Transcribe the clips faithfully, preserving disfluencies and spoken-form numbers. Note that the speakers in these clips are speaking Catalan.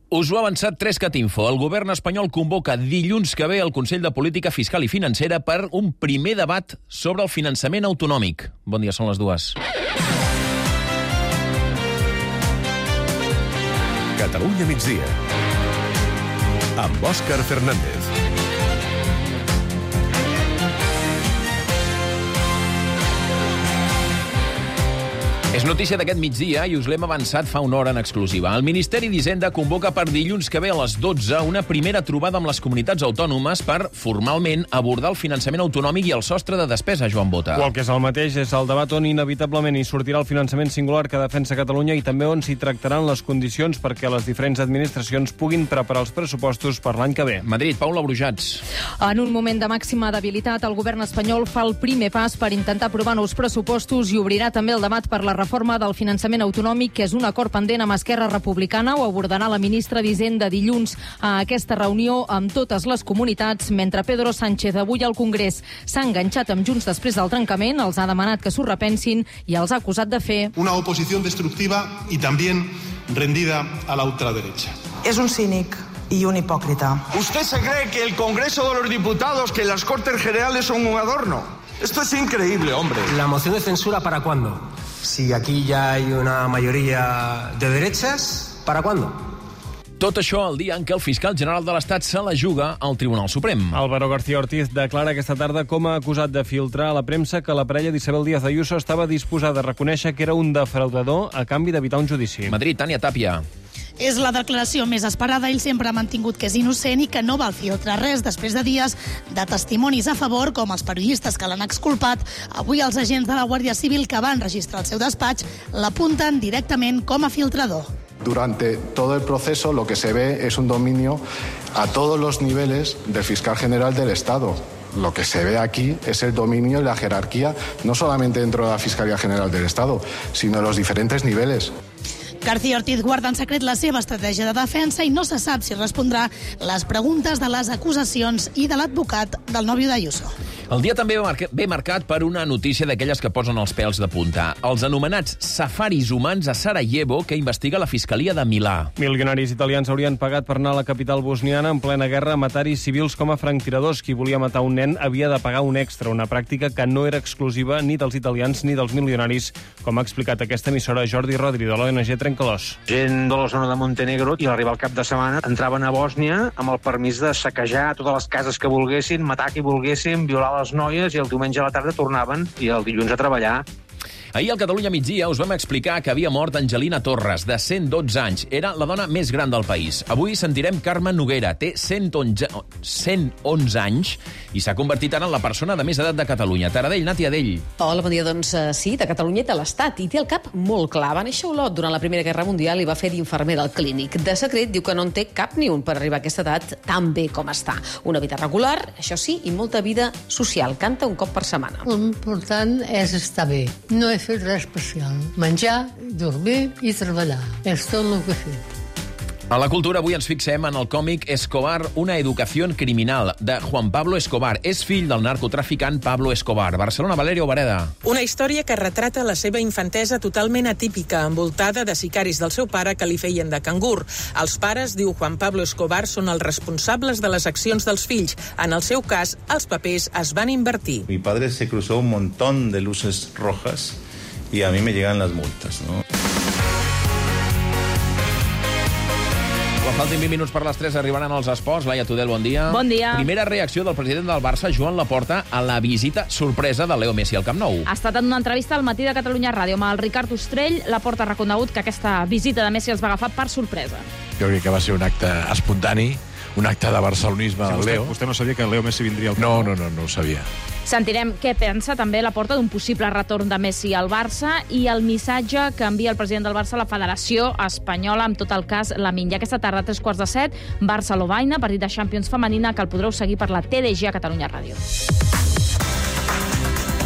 Us ho ha avançat Trescatinfo. El govern espanyol convoca dilluns que ve el Consell de Política Fiscal i Financera per un primer debat sobre el finançament autonòmic. Bon dia, són les dues. Catalunya migdia, amb Òscar Fernández. És notícia d'aquest migdia i us l'hem avançat fa una hora en exclusiva. El Ministeri d'Hisenda convoca per dilluns que ve a les dotze una primera trobada amb les comunitats autònomes per, formalment, abordar el finançament autonòmic i el sostre de despesa, Joan Bota. O el que és el mateix és el debat on inevitablement hi sortirà el finançament singular que defensa Catalunya i també on s'hi tractaran les condicions perquè les diferents administracions puguin preparar els pressupostos per l'any que ve. Madrid, Paula Brujats. En un moment de màxima debilitat, el govern espanyol fa el primer pas per intentar aprovar nous pressupostos i obrirà també el debat per la reforma del finançament autonòmic, que és un acord pendent amb Esquerra Republicana. Ho abordarà la ministra d'Hisenda dilluns a aquesta reunió amb totes les comunitats, mentre Pedro Sánchez avui al Congrés s'ha enganxat amb Junts després del trencament, els ha demanat que s'ho repensin i els ha acusat de fer una oposició destructiva i també rendida a la ultraderecha. És un cínic y un hipócrita. ¿Usted se cree que el Congreso de los Diputados, que las Cortes Generales son un adorno? Esto es increíble, hombre. ¿La moción de censura para cuándo? Si aquí ya hay una mayoría de derechas, ¿para cuándo? Tot això el dia en què el fiscal general de l'Estat se la juga al Tribunal Suprem. Álvaro García Ortiz declara aquesta tarda com a acusat de filtrar a la premsa que la parella d'Isabel Díaz Ayuso estava disposada a reconèixer que era un defraudador a canvi d'evitar un judici. Madrid, Tània Tàpia. És la declaració més esperada. Ell sempre ha mantingut que és innocent i que no val filtrar res després de dies de testimonis a favor, com els periodistes que l'han exculpat. Avui els agents de la Guàrdia Civil que van registrar el seu despatx l'apunten directament com a filtrador. Durante todo el proceso lo que se ve es un dominio a todos los niveles del fiscal general del Estado. Lo que se ve aquí es el dominio y la jerarquía, no solamente dentro de la Fiscalía General del Estado, sino en los diferentes niveles. García Ortiz guarda en secret la seva estratègia de defensa i no se sap si respondrà les preguntes de les acusacions i de l'advocat del nòvio d'Ayuso. El dia també ve marcat per una notícia d'aquelles que posen els pèls de punta. Els anomenats safaris humans a Sarajevo que investiga la Fiscalia de Milà. Milionaris italians haurien pagat per anar a la capital bosniana en plena guerra a matar-hi civils com a franctiradors. Qui volia matar un nen havia de pagar un extra, una pràctica que no era exclusiva ni dels italians ni dels milionaris, com ha explicat aquesta emissora Jordi Rodri de l'O N G Trencalòs. Gent de la zona de Montenegro i a l'arribar al cap de setmana entraven a Bòsnia amb el permís de saquejar totes les cases que volguessin, matar qui volguessin, violar les noies i el diumenge a la tarda tornaven i el dilluns a treballar. Ahir al Catalunya migdia us vam explicar que havia mort Angelina Torres, de cent dotze anys. Era la dona més gran del país. Avui sentirem Carme Noguera. Té cent onze anys i s'ha convertit ara en la persona de més edat de Catalunya. Taradell, Nati Adell. Hola, bon dia. Doncs uh, sí, de Catalunya i de l'Estat. I té el cap molt clar. Va néixer a Olot durant la Primera Guerra Mundial i va fer d'infermera al clínic. De secret diu que no en té cap ni un per arribar a aquesta edat tan bé com està. Una vida regular, això sí, i molta vida social. Canta un cop per setmana. L'important és estar bé. No he fet res especial. Menjar, dormir i treballar. És tot el que he fet. A la cultura avui ens fixem en el còmic Escobar, una educació criminal, de Juan Pablo Escobar. És fill del narcotraficant Pablo Escobar. Barcelona, Valerio Bareda. Una història que retrata la seva infantesa totalment atípica, envoltada de sicaris del seu pare que li feien de cangur. Els pares, diu Juan Pablo Escobar, són els responsables de les accions dels fills. En el seu cas, els papers es van invertir. Mi padre se cruzó un montón de luces rojas y a mí me llegan las multas, ¿no? Quan faltin vint minuts per les tres arribaran els esports. Laia Tudel, bon dia. Bon dia. Primera reacció del president del Barça, Joan Laporta, a la visita sorpresa de Leo Messi al Camp Nou. Ha estat en una entrevista al Matí de Catalunya Ràdio amb el Ricard Ostrell. Laporta ha reconegut que aquesta visita de Messi els va agafar per sorpresa. Jo crec que va ser un acte espontani, un acte de barcelonisme sí, del vostè, Leo. Vostè no sabia que Leo Messi vindria al Camp Nou? Nou? No, no, no, no ho sabia. Sentirem què pensa també Laporta d'un possible retorn de Messi al Barça i el missatge que envia el president del Barça a la Federació Espanyola amb tot el cas Lamine. Ja aquesta tarda, a tres quarts de set, Barça-Lovaina, partit de Champions femenina que el podreu seguir per la T D G a Catalunya Ràdio.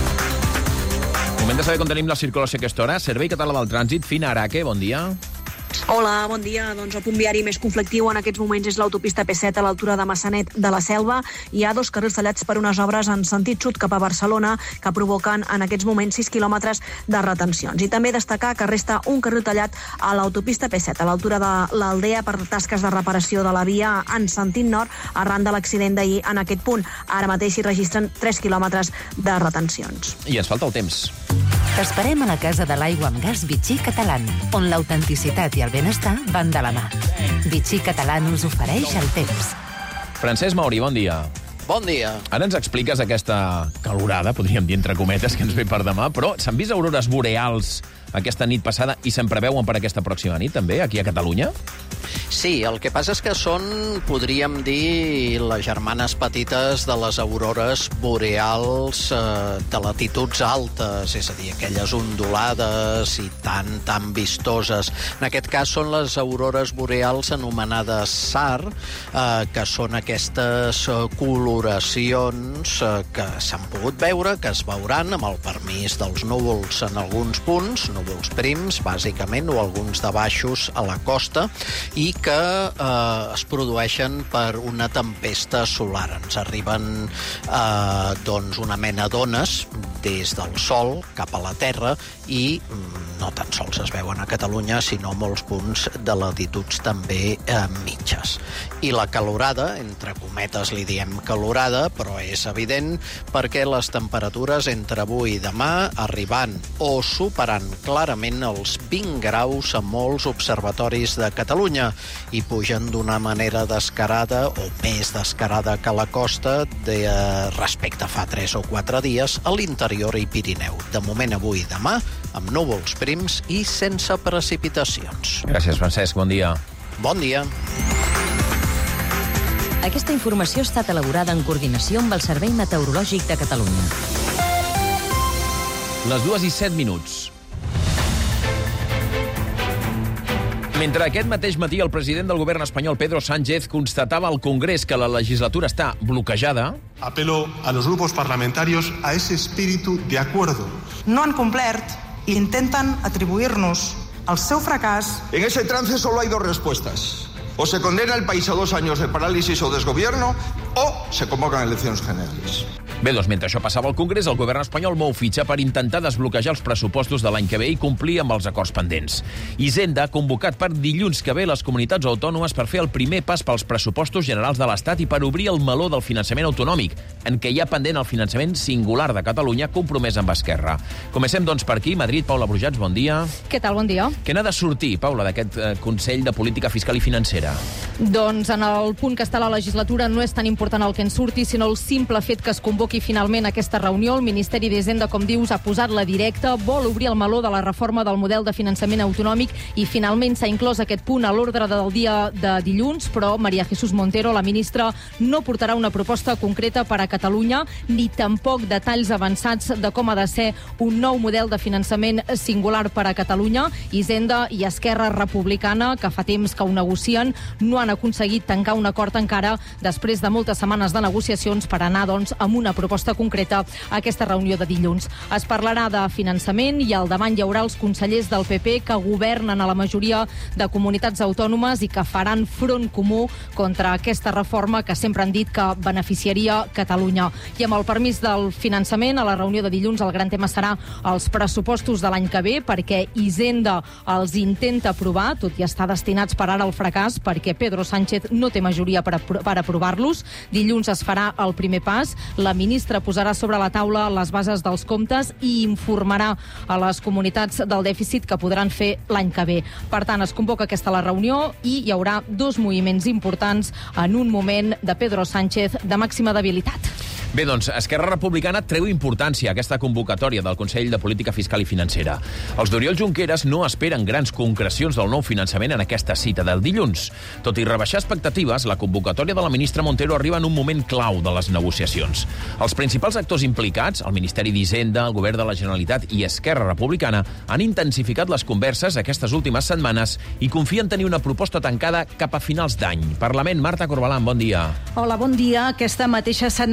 Moment de saber com tenim la circulació a aquesta hora. Servei Català del Trànsit, Fina Araque, bon dia. Hola, bon dia. Doncs el punt viari més conflictiu en aquests moments és l'autopista P set a l'altura de Massanet de la Selva. Hi ha dos carrils tallats per unes obres en sentit sud cap a Barcelona que provoquen en aquests moments sis quilòmetres de retencions. I també destacar que resta un carril tallat a l'autopista P set a l'altura de l'Aldea per tasques de reparació de la via en sentit nord arran de l'accident d'ahir en aquest punt. Ara mateix s'hi registren tres quilòmetres de retencions. I ens falta el temps. T'esperem a la Casa de l'Aigua amb Gas Vichy Catalán, on l'autenticitat i el benestar van de la mà. Vichy Catalán us ofereix el temps. Francesc Mauri, bon dia. Bon dia. Ara ens expliques aquesta calorada, podríem dir entre cometes, que ens ve per demà, però s'han vist aurores boreals aquesta nit passada i se'n preveuen per aquesta pròxima nit, també, aquí a Catalunya? Sí, el que passa és que són, podríem dir, les germanes petites de les aurores boreals eh, de latituds altes, és a dir, aquelles ondulades i tan, tan vistoses. En aquest cas són les aurores boreals anomenades S A R, eh, que són aquestes eh, coloracions eh, que s'han pogut veure, que es veuran amb el permís dels núvols en alguns punts, núvols prims, bàsicament, o alguns de baixos a la costa, i que eh, es produeixen per una tempesta solar. Ens arriben eh, doncs una mena d'ones des del sol cap a la Terra i no tan sols es veuen a Catalunya, sinó a molts punts de latituds també eh, mitges. I la calorada, entre cometes li diem calorada, però és evident perquè les temperatures entre avui i demà arribant o superant clarament els vint graus a molts observatoris de Catalunya i pugen d'una manera descarada o més descarada que a la costa de, respecte a fa tres o quatre dies a l'interior i Pirineu. De moment avui i demà amb núvols prims i sense precipitacions. Gràcies, Francesc. Bon dia. Bon dia. Aquesta informació ha estat elaborada en coordinació amb el Servei Meteorològic de Catalunya. Les dues i set minuts. Mentre aquest mateix matí el president del govern espanyol, Pedro Sánchez, constatava al Congrés que la legislatura està bloquejada... Apelo a los grupos parlamentarios a ese espíritu de acuerdo. No han complert i intenten atribuir-nos el seu fracàs. En ese trance solo hay dos respuestas. O se condena el país a dos años de parálisis o desgobierno o se convocan elecciones generales. Bé, doncs mentre això passava al Congrés, el govern espanyol mou fitxa per intentar desbloquejar els pressupostos de l'any que ve i complir amb els acords pendents. Hisenda ha convocat per dilluns que ve les comunitats autònomes per fer el primer pas pels pressupostos generals de l'Estat i per obrir el meló del finançament autonòmic, en què hi ha pendent el finançament singular de Catalunya compromès amb Esquerra. Comencem, doncs, per aquí. Madrid, Paula Brujats, bon dia. Què tal, bon dia. Què n'ha de sortir, Paula, d'aquest eh, Consell de Política Fiscal i Financera? Doncs en el punt que està la legislatura no és tan important el que en surti, sinó el simple fet que es convoqui i finalment aquesta reunió. El Ministeri d'Hisenda, com dius, ha posat la directa, vol obrir el meló de la reforma del model de finançament autonòmic i finalment s'ha inclòs aquest punt a l'ordre del dia de dilluns, però María Jesús Montero, la ministra, no portarà una proposta concreta per a Catalunya ni tampoc detalls avançats de com ha de ser un nou model de finançament singular per a Catalunya. Hisenda i Esquerra Republicana, que fa temps que ho negocien, no han aconseguit tancar un acord encara després de moltes setmanes de negociacions per anar, doncs, amb una proposta concreta a aquesta reunió de dilluns. Es parlarà de finançament i al davant hi haurà els consellers del P P que governen a la majoria de comunitats autònomes i que faran front comú contra aquesta reforma que sempre han dit que beneficiaria Catalunya. I amb el permís del finançament, a la reunió de dilluns el gran tema serà els pressupostos de l'any que ve, perquè Hisenda els intenta aprovar, tot i estar destinats per ara al fracàs, perquè Pedro Sánchez no té majoria per, apro per aprovar-los. Dilluns es farà el primer pas. La ministra posarà sobre la taula les bases dels comptes i informarà a les comunitats del dèficit que podran fer l'any que ve. Per tant, es convoca aquesta la reunió i hi haurà dos moviments importants en un moment de Pedro Sánchez de màxima debilitat. Bé, doncs, Esquerra Republicana treu importància a aquesta convocatòria del Consell de Política Fiscal i Financera. Els d'Oriol Junqueras no esperen grans concrecions del nou finançament en aquesta cita del dilluns. Tot i rebaixar expectatives, la convocatòria de la ministra Montero arriba en un moment clau de les negociacions. Els principals actors implicats, el Ministeri d'Hisenda, el Govern de la Generalitat i Esquerra Republicana, han intensificat les converses aquestes últimes setmanes i confien tenir una proposta tancada cap a finals d'any. Parlament, Marta Corbalán, bon dia. Hola, bon dia. Aquesta mateixa setmana hem tingut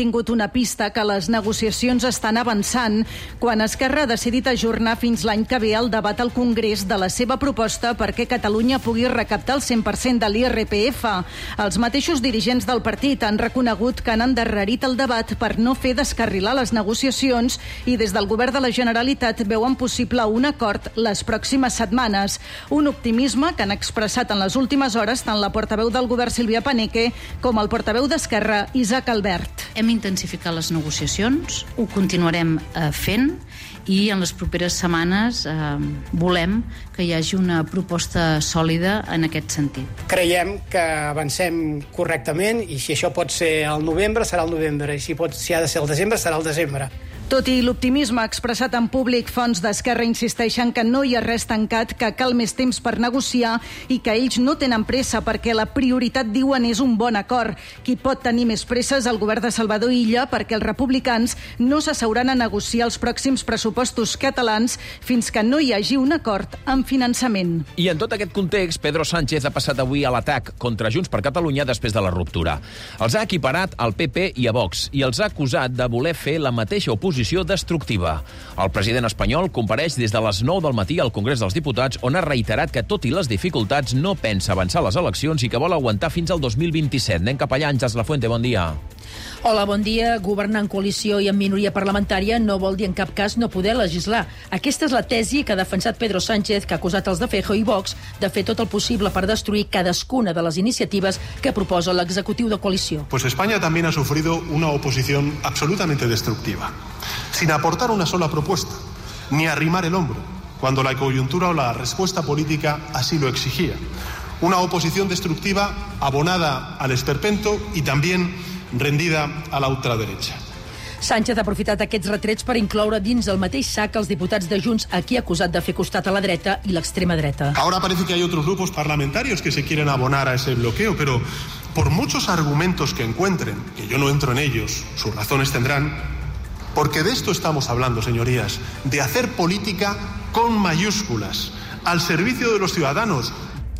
tingut una pista que les negociacions estan avançant quan Esquerra ha decidit ajornar fins l'any que ve el debat al Congrés de la seva proposta perquè Catalunya pugui recaptar el cent per cent de l'I R P F. Els mateixos dirigents del partit han reconegut que han endarrerit el debat per no fer descarrilar les negociacions i des del govern de la Generalitat veuen possible un acord les pròximes setmanes. Un optimisme que han expressat en les últimes hores tant la portaveu del govern Sílvia Paneque com el portaveu d'Esquerra Isaac Albert. Hem intensificat les negociacions, ho continuarem eh, fent i en les properes setmanes eh, volem que hi hagi una proposta sòlida en aquest sentit. Creiem que avancem correctament i si això pot ser al novembre, serà al novembre, i si, pot, si ha de ser al desembre, serà al desembre. Tot i l'optimisme expressat en públic, fonts d'Esquerra insisteixen que no hi ha res tancat, que cal més temps per negociar i que ells no tenen pressa perquè la prioritat, diuen, és un bon acord. Qui pot tenir més pressa és el govern de Salvador Illa perquè els republicans no s'asseuran a negociar els pròxims pressupostos catalans fins que no hi hagi un acord en finançament. I en tot aquest context, Pedro Sánchez ha passat avui a l'atac contra Junts per Catalunya després de la ruptura. Els ha equiparat al P P i a Vox i els ha acusat de voler fer la mateixa oposició destructiva. El president espanyol compareix des de les nou del matí al Congrés dels Diputats, on ha reiterat que, tot i les dificultats, no pensa avançar les eleccions i que vol aguantar fins al dos mil vint-i-set. Anem cap allà, Àngels Lafuente, bon dia. Hola, bon dia. Governar en coalició i en minoria parlamentària no vol dir en cap cas no poder legislar. Aquesta és la tesi que ha defensat Pedro Sánchez, que ha acusat els de Feijóo i Vox de fer tot el possible per destruir cadascuna de les iniciatives que proposa l'executiu de coalició. Pues España también ha sufrido una oposición absolutamente destructiva, sin aportar una sola propuesta, ni arrimar el hombro, cuando la coyuntura o la respuesta política así lo exigía. Una oposición destructiva abonada al esperpento y también rendida a la ultraderecha. Sánchez ha aprofitat aquests retrets per incloure dins el mateix sac els diputats de Junts a qui ha acusat de fer costat a la dreta i l'extrema dreta. Ahora parece que hay otros grupos parlamentarios que se quieren abonar a ese bloqueo, pero por muchos argumentos que encuentren, que yo no entro en ellos, sus razones tendrán, porque de esto estamos hablando, señorías, de hacer política con mayúsculas, al servicio de los ciudadanos.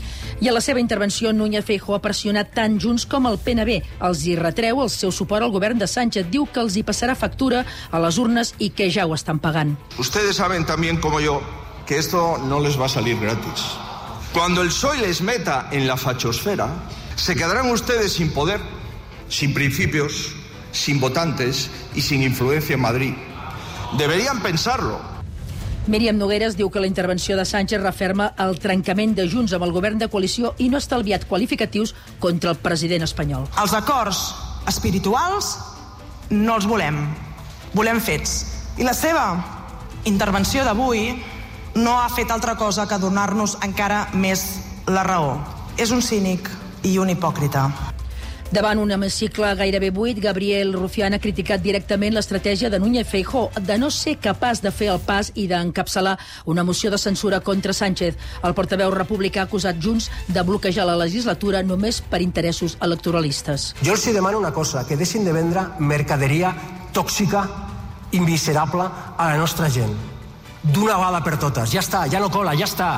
I a la seva intervenció, Núñez Feijóo ha pressionat tant Junts com el P N B. Els hi retreu el seu suport al govern de Sánchez. Diu que els hi passarà factura a les urnes i que ja ho estan pagant. Ustedes saben también como yo que esto no les va a salir gratis. Cuando el P S O E les meta en la fachosfera, se quedarán ustedes sin poder, sin principios, sin votantes y sin influencia en Madrid. Deberían pensarlo. Míriam Nogueras diu que la intervenció de Sánchez referma el trencament de Junts amb el govern de coalició i no ha estalviat qualificatius contra el president espanyol. Els acords espirituals no els volem, volem fets. I la seva intervenció d'avui no ha fet altra cosa que donar-nos encara més la raó. És un cínic i un hipòcrita. Davant un hemicicle gairebé buit, Gabriel Rufián ha criticat directament l'estratègia de Núñez Feijóo de no ser capaç de fer el pas i d'encapçalar una moció de censura contra Sánchez. El portaveu republicà ha acusat Junts de bloquejar la legislatura només per interessos electoralistes. Jo els demano una cosa, que deixin de vendre mercaderia tòxica, inviserable a la nostra gent. D'una vegada per totes. Ja està, ja no cola, ja està.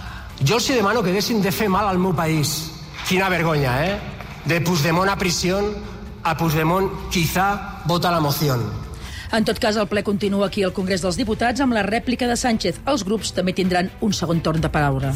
Jo els demano que deixin de fer mal al meu país. Quina vergonya, eh? De Puigdemont a prisión, a Puigdemont quizá vota la moción. En tot cas, el ple continua aquí al Congrés dels Diputats amb la rèplica de Sánchez. Els grups també tindran un segon torn de paraula.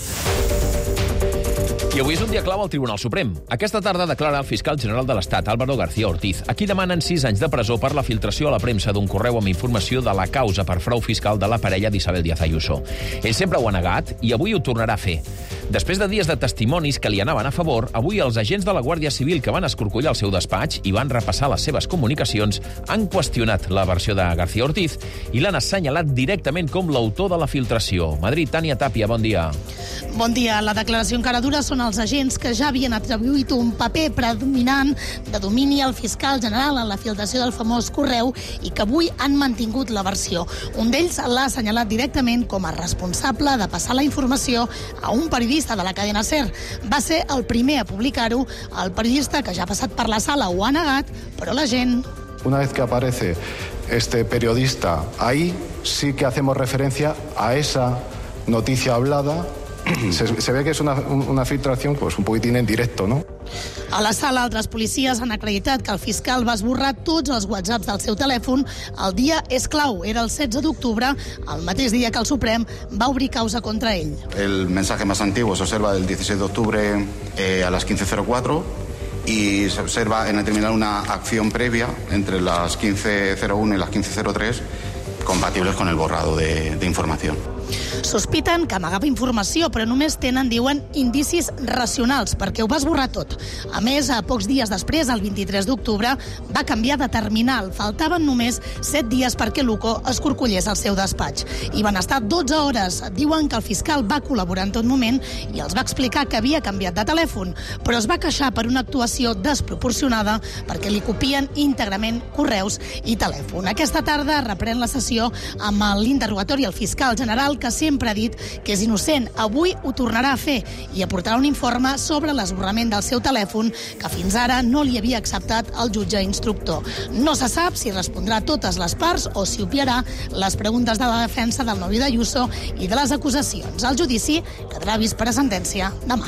I avui és un dia clau al Tribunal Suprem. Aquesta tarda declara el fiscal general de l'Estat, Álvaro García Ortiz, a qui demanen sis anys de presó per la filtració a la premsa d'un correu amb informació de la causa per frau fiscal de la parella d'Isabel Díaz Ayuso. Ell sempre ho ha negat i avui ho tornarà a fer. Després de dies de testimonis que li anaven a favor, avui els agents de la Guàrdia Civil que van escorcollar el seu despatx i van repassar les seves comunicacions han qüestionat la versió de García Ortiz i l'han assenyalat directament com l'autor de la filtració. Madrid, Tània Tàpia, bon dia. Bon dia. La declaració encara dura són els agents que ja havien atribuït un paper predominant de domini al fiscal general en la filtració del famós correu i que avui han mantingut la versió. Un d'ells l'ha assenyalat directament com a responsable de passar la informació a un periodista de la cadena SER. Va ser el primer a publicar-ho. El periodista, que ja ha passat per la sala, ho ha negat, però la gent... Una vez que aparece este periodista ahí, sí que hacemos referencia a esa noticia hablada. Se, se ve que es una, una filtración pues un poquitín en directo, ¿no? A la sala, altres policies han acreditat que el fiscal va esborrar tots els whatsapps del seu telèfon. El dia és clau, era el setze d'octubre, el mateix dia que el Suprem va obrir causa contra ell. El mensaje más antiguo se observa del dieciséis de octubre eh, a las quince cero cuatro y se observa en el terminal una acción previa entre las quince cero uno y las quince cero tres compatibles con el borrado de, de información. Sospiten que amagava informació, però només tenen, diuen, indicis racionals, perquè ho va esborrar tot. A més, a pocs dies després, el vint-i-tres d'octubre, va canviar de terminal. Faltaven només set dies perquè Luco es corcollés al seu despatx. I van estar dotze hores. Diuen que el fiscal va col·laborar en tot moment i els va explicar que havia canviat de telèfon, però es va queixar per una actuació desproporcionada perquè li copien íntegrament correus i telèfon. Aquesta tarda reprèn la sessió amb l'interrogatori al fiscal general, que sempre ha dit que és innocent. Avui ho tornarà a fer i aportarà un informe sobre l'esborrament del seu telèfon que fins ara no li havia acceptat el jutge instructor. No se sap si respondrà a totes les parts o si obviarà les preguntes de la defensa del nòvio d'Ayuso i de les acusacions. El judici quedarà vist per a sentència demà.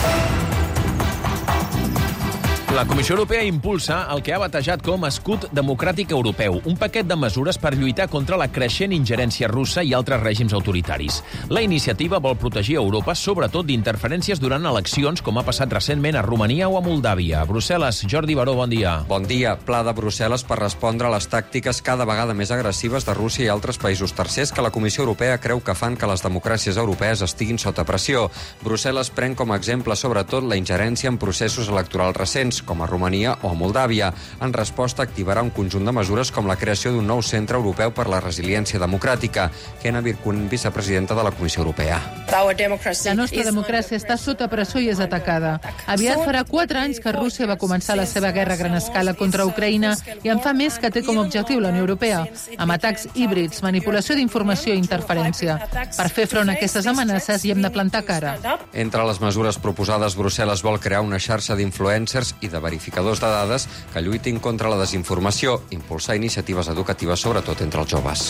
La Comissió Europea impulsa el que ha batejat com escut democràtic europeu, un paquet de mesures per lluitar contra la creixent ingerència russa i altres règims autoritaris. La iniciativa vol protegir Europa, sobretot d'interferències durant eleccions, com ha passat recentment a Romania o a Moldàvia. A Brussel·les, Jordi Baró, bon dia. Bon dia. Pla de Brussel·les per respondre a les tàctiques cada vegada més agressives de Rússia i altres països tercers que la Comissió Europea creu que fan que les democràcies europees estiguin sota pressió. Brussel·les pren com a exemple, sobretot, la ingerència en processos electorals recents, com a Romania o a Moldàvia. En resposta, activarà un conjunt de mesures com la creació d'un nou centre europeu per la resiliència democràtica. Kena Virkkunen, vicepresidenta de la Comissió Europea. La nostra democràcia està sota pressió i és atacada. Aviat farà quatre anys que Rússia va començar la seva guerra a gran escala contra Ucraïna i en fa més que té com a objectiu la Unió Europea, amb atacs híbrids, manipulació d'informació i interferència. Per fer front a aquestes amenaces hi hem de plantar cara. Entre les mesures proposades, Brussel·les vol crear una xarxa d'influencers i de verificadors de dades que lluitin contra la desinformació, impulsar iniciatives educatives, sobretot entre els joves.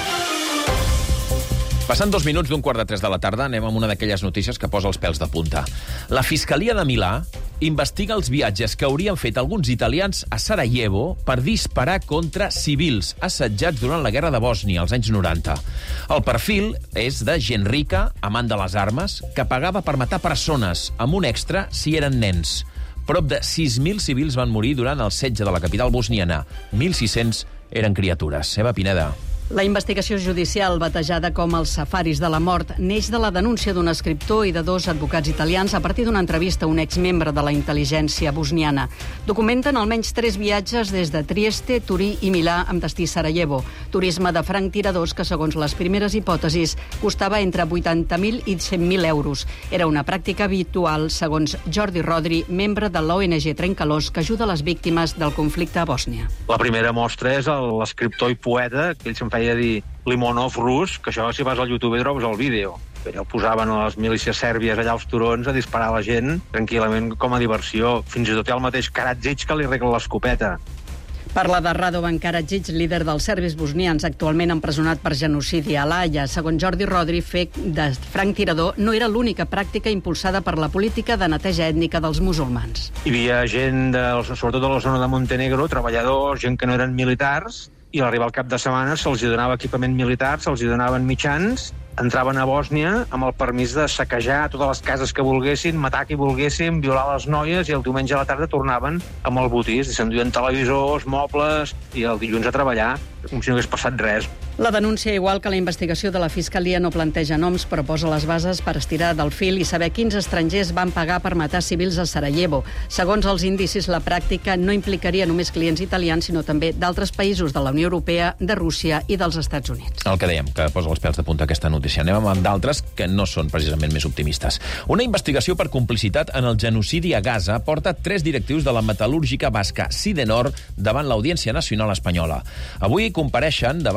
Passant dos minuts d'un quart de tres de la tarda, anem amb una d'aquelles notícies que posa els pèls de punta. La Fiscalia de Milà investiga els viatges que haurien fet alguns italians a Sarajevo per disparar contra civils assetjats durant la guerra de Bòsnia als anys noranta. El perfil és de gent rica, amant de les armes, que pagava per matar persones, amb un extra si eren nens. Prop de sis mil civils van morir durant el setge de la capital bosniana. mil sis-cents eren criatures. Eva Pineda. La investigació judicial, batejada com els safaris de la mort, neix de la denúncia d'un escriptor i de dos advocats italians a partir d'una entrevista a un exmembre de la intel·ligència bosniana. Documenten almenys tres viatges des de Trieste, Turí i Milà amb destí Sarajevo. Turisme de franctiradors que, segons les primeres hipòtesis, costava entre vuitanta mil i cent mil euros. Era una pràctica habitual, segons Jordi Rodri, membre de l'O N G Trencalós, que ajuda les víctimes del conflicte a Bòsnia. La primera mostra és l'escriptor i poeta, que ell se'n feia dir Limonov rus, que això, si vas al YouTube trobes el vídeo. Allò posaven a les milícies sèrbies allà als turons a disparar a la gent tranquil·lament com a diversió. Fins i tot hi ha el mateix Karadzic que li regla l'escopeta. Parla de Radovan Karadzic, líder dels serbis bosnians, actualment empresonat per genocidi a l'Haia. Segons Jordi Rodri, fer de franctirador no era l'única pràctica impulsada per la política de neteja ètnica dels musulmans. Hi havia gent, de, sobretot de la zona de Montenegro, treballadors, gent que no eren militars, i a l'arribar al cap de setmana se'ls donava equipament militar, se'ls donaven mitjans, entraven a Bòsnia amb el permís de saquejar totes les cases que volguessin, matar qui volguessin, violar les noies, i el diumenge a la tarda tornaven amb el botís, i s'enduien televisors, mobles, i el dilluns a treballar, com si no hagués passat res. La denúncia, igual que la investigació de la Fiscalia, no planteja noms, però posa les bases per estirar del fil i saber quins estrangers van pagar per matar civils a Sarajevo. Segons els indicis, la pràctica no implicaria només clients italians, sinó també d'altres països de la Unió Europea, de Rússia i dels Estats Units. El que dèiem, que posa els pèls de punta aquesta notícia. Anem amb d'altres que no són precisament més optimistes. Una investigació per complicitat en el genocidi a Gaza porta tres directius de la metal·lúrgica basca Sidenor davant l'Audiència Nacional Espanyola. Avui compareixen davant del jutge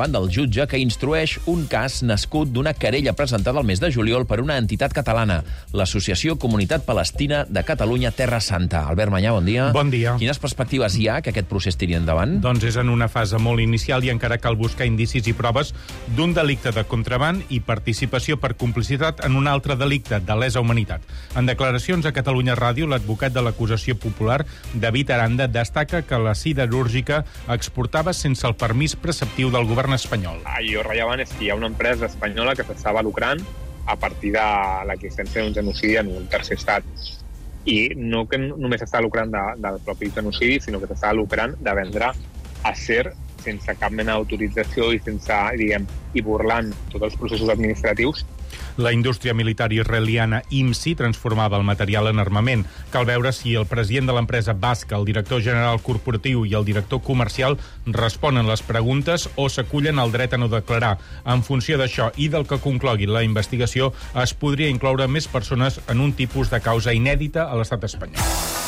jutge que instrueix un cas nascut d'una querella presentada el mes de juliol per una entitat catalana, l'Associació Comunitat Palestina de Catalunya Terra Santa. Albert Manyà, bon dia. Bon dia. Quines perspectives hi ha que aquest procés tiri endavant? Doncs és en una fase molt inicial i encara cal buscar indicis i proves d'un delicte de contraban i participació per complicitat en un altre delicte de lesa humanitat. En declaracions a Catalunya Ràdio, l'advocat de l'acusació popular, David Aranda, destaca que la siderúrgica exportava sense el permís preceptiu del govern espanyol. Allò rellevant és que hi ha una empresa espanyola que s'estava lucrant a partir de l'existència d'un genocidi en un tercer estat. I no que només s'està lucrant de, del propi genocidi, sinó que s'està lucrant de vendre acer sense cap mena d'autorització i sense, diguem, i burlant tots els processos administratius. La indústria militar israeliana I M S I transformava el material en armament. Cal veure si el president de l'empresa basca, el director general corporatiu i el director comercial responen les preguntes o s'acullen al dret a no declarar. En funció d'això i del que conclogui la investigació, es podria incloure més persones en un tipus de causa inèdita a l'estat espanyol.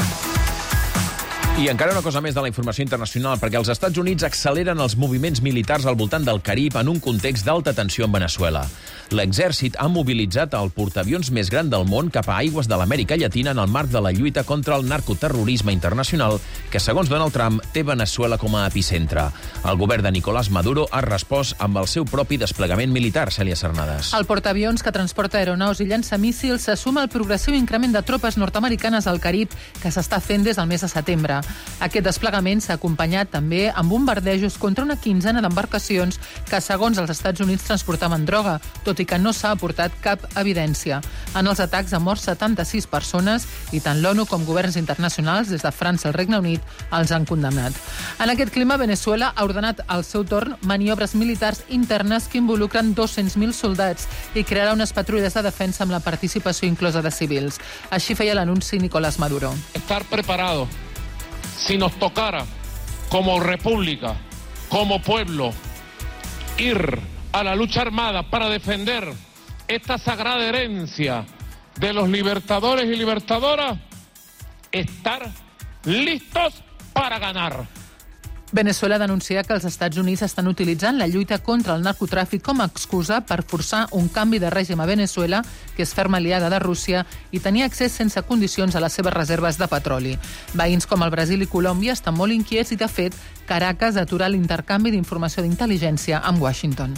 I encara una cosa més de la informació internacional, perquè els Estats Units acceleren els moviments militars al voltant del Carib en un context d'alta tensió en Veneçuela. L'exèrcit ha mobilitzat el portaavions més gran del món cap a aigües de l'Amèrica Llatina en el marc de la lluita contra el narcoterrorisme internacional, que, segons Donald Trump, té Veneçuela com a epicentre. El govern de Nicolás Maduro ha respost amb el seu propi desplegament militar, Cèlia Cernades. El portaavions que transporta aeronaus i llança míssils s'assuma al progressiu increment de tropes nord-americanes al Carib que s'està fent des del mes de setembre. Aquest desplegament s'ha acompanyat també amb bombardejos contra una quinzena d'embarcacions que, segons els Estats Units, transportaven droga, tot i que no s'ha aportat cap evidència. En els atacs han mort setanta-sis persones i tant l'ONU com governs internacionals, des de França al Regne Unit, els han condemnat. En aquest clima, Veneçuela ha ordenat al seu torn maniobres militars internes que involucren dos-cents mil soldats i crearà unes patrulles de defensa amb la participació inclosa de civils. Així feia l'anunci Nicolás Maduro. Estar preparado si nos tocara como república, como pueblo, ir a la lucha armada para defender esta sagrada herencia de los libertadores y libertadoras, estar listos para ganar. Veneçuela denuncia que els Estats Units estan utilitzant la lluita contra el narcotràfic com a excusa per forçar un canvi de règim a Veneçuela, que és ferma aliada de Rússia, i tenir accés sense condicions a les seves reserves de petroli. Veïns com el Brasil i Colòmbia estan molt inquiets i, de fet, Caracas ha aturat l'intercanvi d'informació d'intel·ligència amb Washington.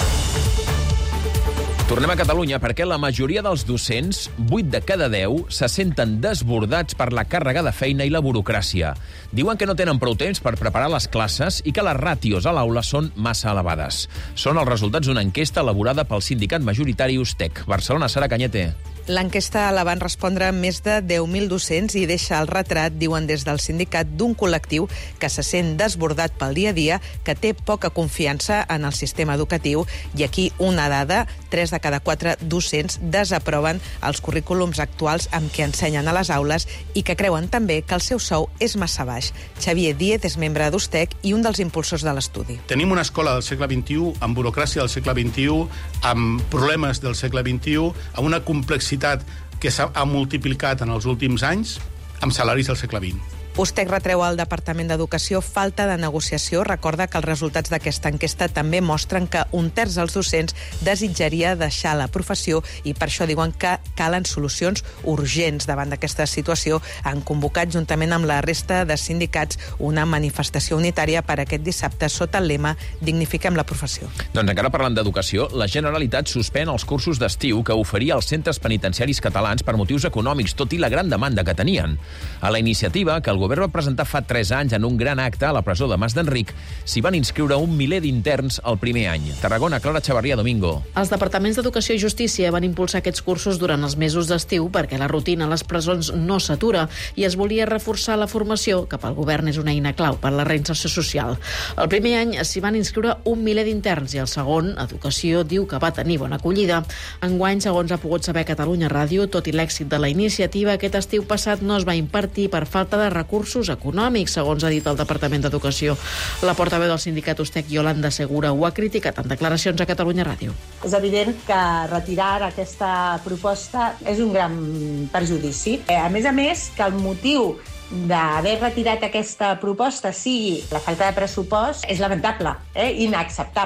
Tornem a Catalunya perquè la majoria dels docents, vuit de cada deu, se senten desbordats per la càrrega de feina i la burocràcia. Diuen que no tenen prou temps per preparar les classes i que les ràtios a l'aula són massa elevades. Són els resultats d'una enquesta elaborada pel sindicat majoritari USTEC. Barcelona, Sara Cañete. L'enquesta la van respondre més de deu mil docents i deixa el retrat, diuen des del sindicat, d'un col·lectiu que se sent desbordat pel dia a dia, que té poca confiança en el sistema educatiu. I aquí una dada, tres de cada quatre docents desaproven els currículums actuals amb què ensenyen a les aules i que creuen també que el seu sou és massa baix. Xavier Díez és membre d'USTEC i un dels impulsors de l'estudi. Tenim una escola del segle vint-i-u, amb burocràcia del segle vint-i-u, amb problemes del segle vint-i-u, amb una complexitat que s'ha multiplicat en els últims anys amb salaris del segle vint. USTEC retreu al Departament d'Educació falta de negociació. Recorda que els resultats d'aquesta enquesta també mostren que un terç dels docents desitjaria deixar la professió i per això diuen que calen solucions urgents davant d'aquesta situació. Han convocat, juntament amb la resta de sindicats, una manifestació unitària per aquest dissabte sota el lema Dignifiquem la professió. Doncs encara parlant d'educació, la Generalitat suspèn els cursos d'estiu que oferia als centres penitenciaris catalans per motius econòmics, tot i la gran demanda que tenien. A la iniciativa, que el govern va presentar fa tres anys en un gran acte a la presó de Mas d'Enric, s'hi van inscriure un miler d'interns el primer any. Tarragona, Clara Chavarria, Domingo. Els departaments d'Educació i Justícia van impulsar aquests cursos durant els mesos d'estiu perquè la rutina a les presons no s'atura i es volia reforçar la formació, que pel govern és una eina clau per la reinserció social. El primer any s'hi van inscriure un miler d'interns i el segon, Educació, diu que va tenir bona acollida. Enguany, segons ha pogut saber Catalunya Ràdio, tot i l'èxit de la iniciativa, aquest estiu passat no es va impartir per falta de recursos recursos econòmics, segons ha dit el Departament d'Educació. La portaveu del sindicat USTEC, Yolanda Segura, ho ha criticat en declaracions a Catalunya Ràdio. És evident que retirar aquesta proposta és un gran perjudici. A més a més, que el motiu d'haver retirat aquesta proposta sigui la falta de pressupost és lamentable, eh? Inacceptable.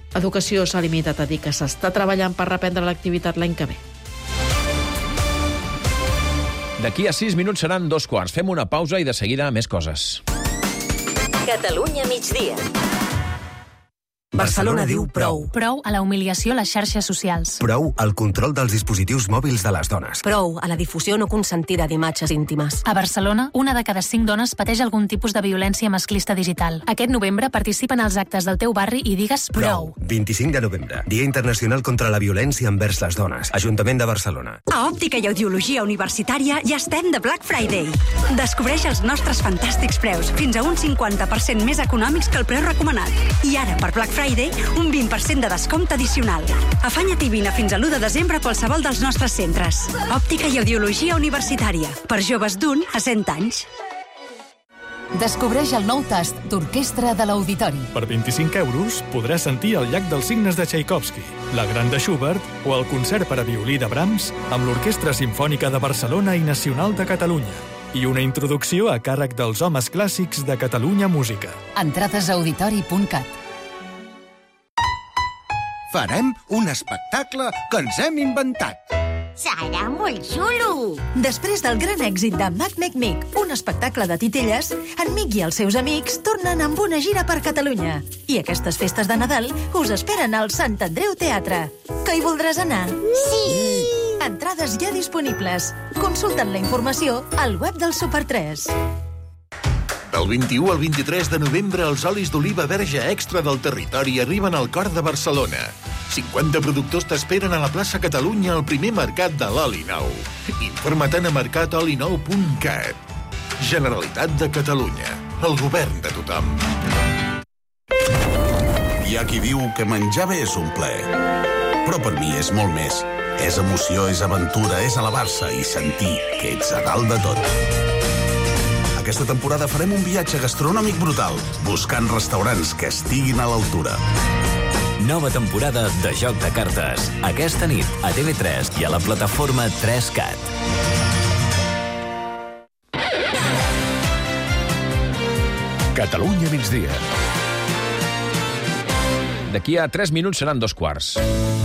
Educació s'ha limitat a dir que s'està treballant per reprendre l'activitat l'any que ve. D'aquí a sis minuts seran dos quarts. Fem una pausa i de seguida més coses. Catalunya migdia. Barcelona diu prou. Prou a la humiliació a les xarxes socials. Prou al control dels dispositius mòbils de les dones. Prou a la difusió no consentida d'imatges íntimes. A Barcelona, una de cada cinc dones pateix algun tipus de violència masclista digital. Aquest novembre participa en els actes del teu barri i digues prou. vint-i-cinc de novembre, Dia Internacional contra la Violència envers les Dones. Ajuntament de Barcelona. A Òptica i Audiologia Universitària ja estem de Black Friday. Descobreix els nostres fantàstics preus, fins a un cinquanta per cent més econòmics que el preu recomanat. I ara, per Black Friday, un vint per cent de descompte addicional. Afanya't i vine fins a l'u de desembre a qualsevol dels nostres centres. Òptica i Audiologia Universitària. Per joves d'un a cent anys. Descobreix el nou tast d'Orquestra de l'Auditori. Per vint-i-cinc euros podràs sentir el Llac dels Cignes de Tchaikovsky, la Gran de Schubert o el concert per a violí de Brahms amb l'Orquestra Simfònica de Barcelona i Nacional de Catalunya. I una introducció a càrrec dels homes clàssics de Catalunya Música. Entrades a auditori punt cat. Farem un espectacle que ens hem inventat. Serà molt xulo! Després del gran èxit de Mac Mac Mic, un espectacle de titelles, en Mic i els seus amics tornen amb una gira per Catalunya. I aquestes festes de Nadal us esperen al Sant Andreu Teatre. Que hi voldràs anar? Sí! Entrades ja disponibles. Consulta'n la informació al web del Super tres. Del vint-i-u al vint-i-tres de novembre, els olis d'oliva verge extra del territori arriben al cor de Barcelona. cinquanta productors t'esperen a la plaça Catalunya al primer mercat de l'oli nou. Informa-te'n a mercat oli nou punt cat. Generalitat de Catalunya. El govern de tothom. Hi ha qui diu que menjar bé és un plaer. Però per mi és molt més. És emoció, és aventura, és elevar-se i sentir que ets a dalt de tot. Aquesta temporada farem un viatge gastronòmic brutal, buscant restaurants que estiguin a l'altura. Nova temporada de Joc de Cartes. Aquesta nit a T V tres i a la plataforma tres cat. Catalunya migdia. D'aquí a tres minuts seran dos quarts.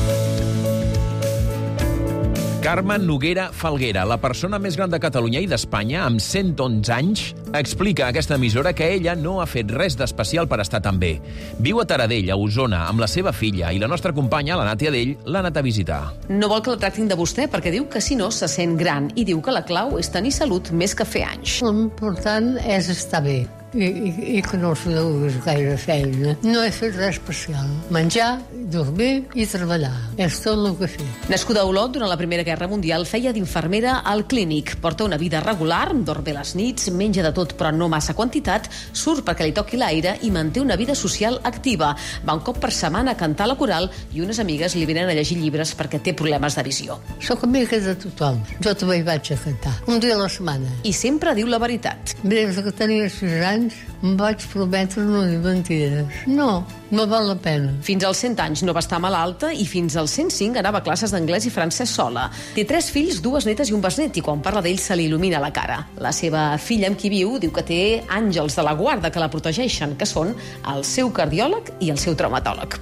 Carme Noguera Falguera, la persona més gran de Catalunya i d'Espanya, amb cent onze anys, explica a aquesta emissora que ella no ha fet res d'especial per estar tan bé. Viu a Taradell, a Osona, amb la seva filla, i la nostra companya, la Nàtia Dell, l'ha anat a visitar. No vol que la tractin de vostè, perquè diu que si no se sent gran, i diu que la clau és tenir salut més que fer anys. L'important és estar bé. I, i, i que no us donis gaire feina. No he fet res especial. Menjar, dormir i treballar. És tot el que he fet. Nascuda a Olot, durant la Primera Guerra Mundial, feia d'infermera al clínic. Porta una vida regular, dorm bé les nits, menja de tot però no massa quantitat, surt perquè li toqui l'aire i manté una vida social activa. Va un cop per setmana a cantar a la coral i unes amigues li venen a llegir llibres perquè té problemes de visió. Soc amiga de tothom. Jo també hi vaig a cantar. Un dia a la setmana. I sempre diu la veritat. Des que tenia sis anys em vaig prometre no dir mentides. No, no val la pena. Fins als cent anys no va estar malalta i fins als cent cinc anava a classes d'anglès i francès sola. Té tres fills, dues netes i un besnet, i quan parla d'ell se li il·lumina la cara. La seva filla amb qui viu diu que té àngels de la guarda que la protegeixen, que són el seu cardiòleg i el seu traumatòleg.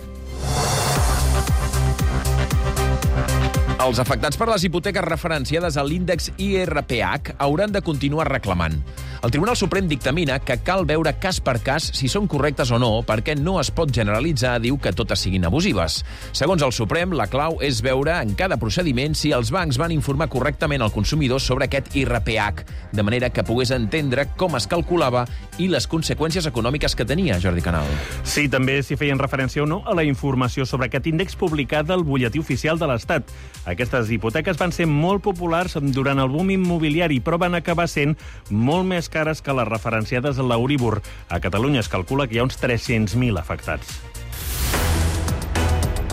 Els afectats per les hipoteques referenciades a l'índex I R P H hauran de continuar reclamant. El Tribunal Suprem dictamina que cal veure cas per cas si són correctes o no, perquè no es pot generalitzar, diu que totes siguin abusives. Segons el Suprem, la clau és veure en cada procediment si els bancs van informar correctament al consumidor sobre aquest I R P H, de manera que pogués entendre com es calculava i les conseqüències econòmiques que tenia, Jordi Canal. Sí, també s'hi feien referència o no a la informació sobre aquest índex publicat al Butlletí Oficial de l'Estat. Aquestes hipoteques van ser molt populars durant el boom immobiliari, però van acabar sent molt més cares que les referenciades a l'Euribor. A Catalunya es calcula que hi ha uns tres-cents mil afectats.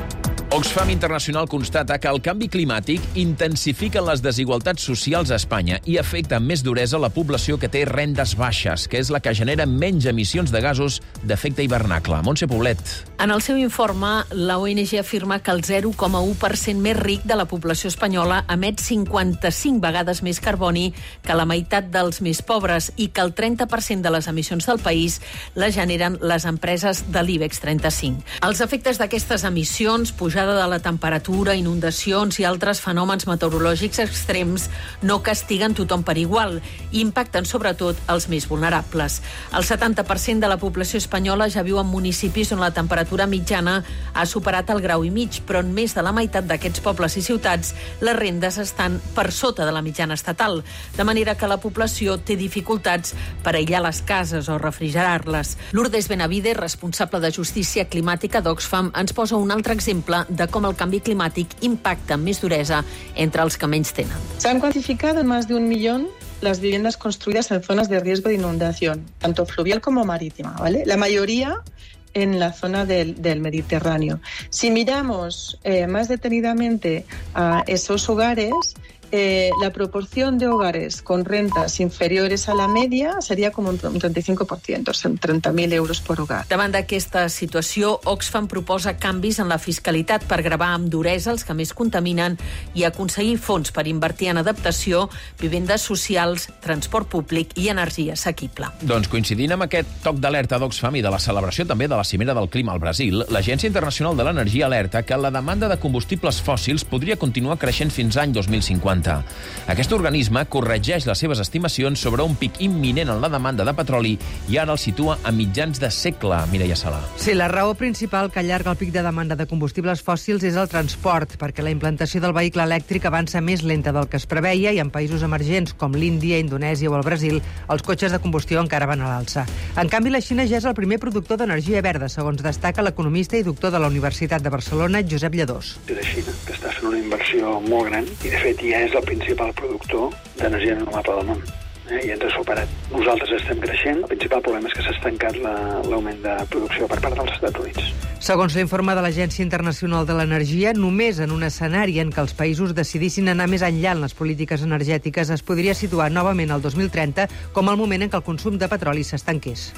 Oxfam Internacional constata que el canvi climàtic intensifica les desigualtats socials a Espanya i afecta amb més duresa la població que té rendes baixes, que és la que genera menys emissions de gasos d'efecte hivernacle. Montse Poblet. En el seu informe, la O N G afirma que el zero coma u per cent més ric de la població espanyola emet cinquanta-cinc vegades més carboni que la meitat dels més pobres i que el trenta per cent de les emissions del país les generen les empreses de l'IBEX trenta-cinc. Els efectes d'aquestes emissions, pujada de la temperatura, inundacions i altres fenòmens meteorològics extrems, no castiguen tothom per igual i impacten sobretot els més vulnerables. El setanta per cent de la població espanyola ja viu en municipis on la temperatura mitjana ha superat el grau i mig, però en més de la meitat d'aquests pobles i ciutats les rendes estan per sota de la mitjana estatal, de manera que la població té dificultats per aïllar les cases o refrigerar-les. Lourdes Benavide, responsable de Justícia Climàtica d'Oxfam, ens posa un altre exemple de com el canvi climàtic impacta amb més duresa entre els que menys tenen. Se han cuantificado en más de un millón las viviendas construidas en zonas de riesgo de inundación, tanto fluvial como marítima, ¿vale? La mayoría en la zona del, del Mediterráneo. Si miramos eh, más detenidamente a esos hogares, Eh, la proporción de hogares con rentas inferiores a la media seria com un trenta i cinc per cent, trenta mil euros per hogar. Davant d'aquesta situació, Oxfam proposa canvis en la fiscalitat per gravar amb duresa els que més contaminen i aconseguir fons per invertir en adaptació, vivendes socials, transport públic i energia assequible. Doncs coincidint amb aquest toc d'alerta d'Oxfam i de la celebració també de la Cimera del Clima al Brasil, l'Agència Internacional de l'Energia alerta que la demanda de combustibles fòssils podria continuar creixent fins l'any dos mil cinquanta. Aquest organisme corregeix les seves estimacions sobre un pic imminent en la demanda de petroli i ara el situa a mitjans de segle, Mireia Salà. Sí, la raó principal que allarga el pic de demanda de combustibles fòssils és el transport, perquè la implantació del vehicle elèctric avança més lenta del que es preveia i en països emergents com l'Índia, Indonèsia o el Brasil, els cotxes de combustió encara van a l'alça. En canvi, la Xina ja és el primer productor d'energia verda, segons destaca l'economista i doctor de la Universitat de Barcelona, Josep Lledós. La Xina, que està fent una inversió molt gran i, de fet, ja és el principal productor d'energia renovable del món. Eh? I ens ha superat. Nosaltres estem creixent. El principal problema és que s'ha estancat l'augment de producció per part dels Estats Units. Segons l'informe de l'Agència Internacional de l'Energia, només en un escenari en què els països decidissin anar més enllà en les polítiques energètiques es podria situar novament el dos mil trenta com el moment en què el consum de petroli s'estanqués.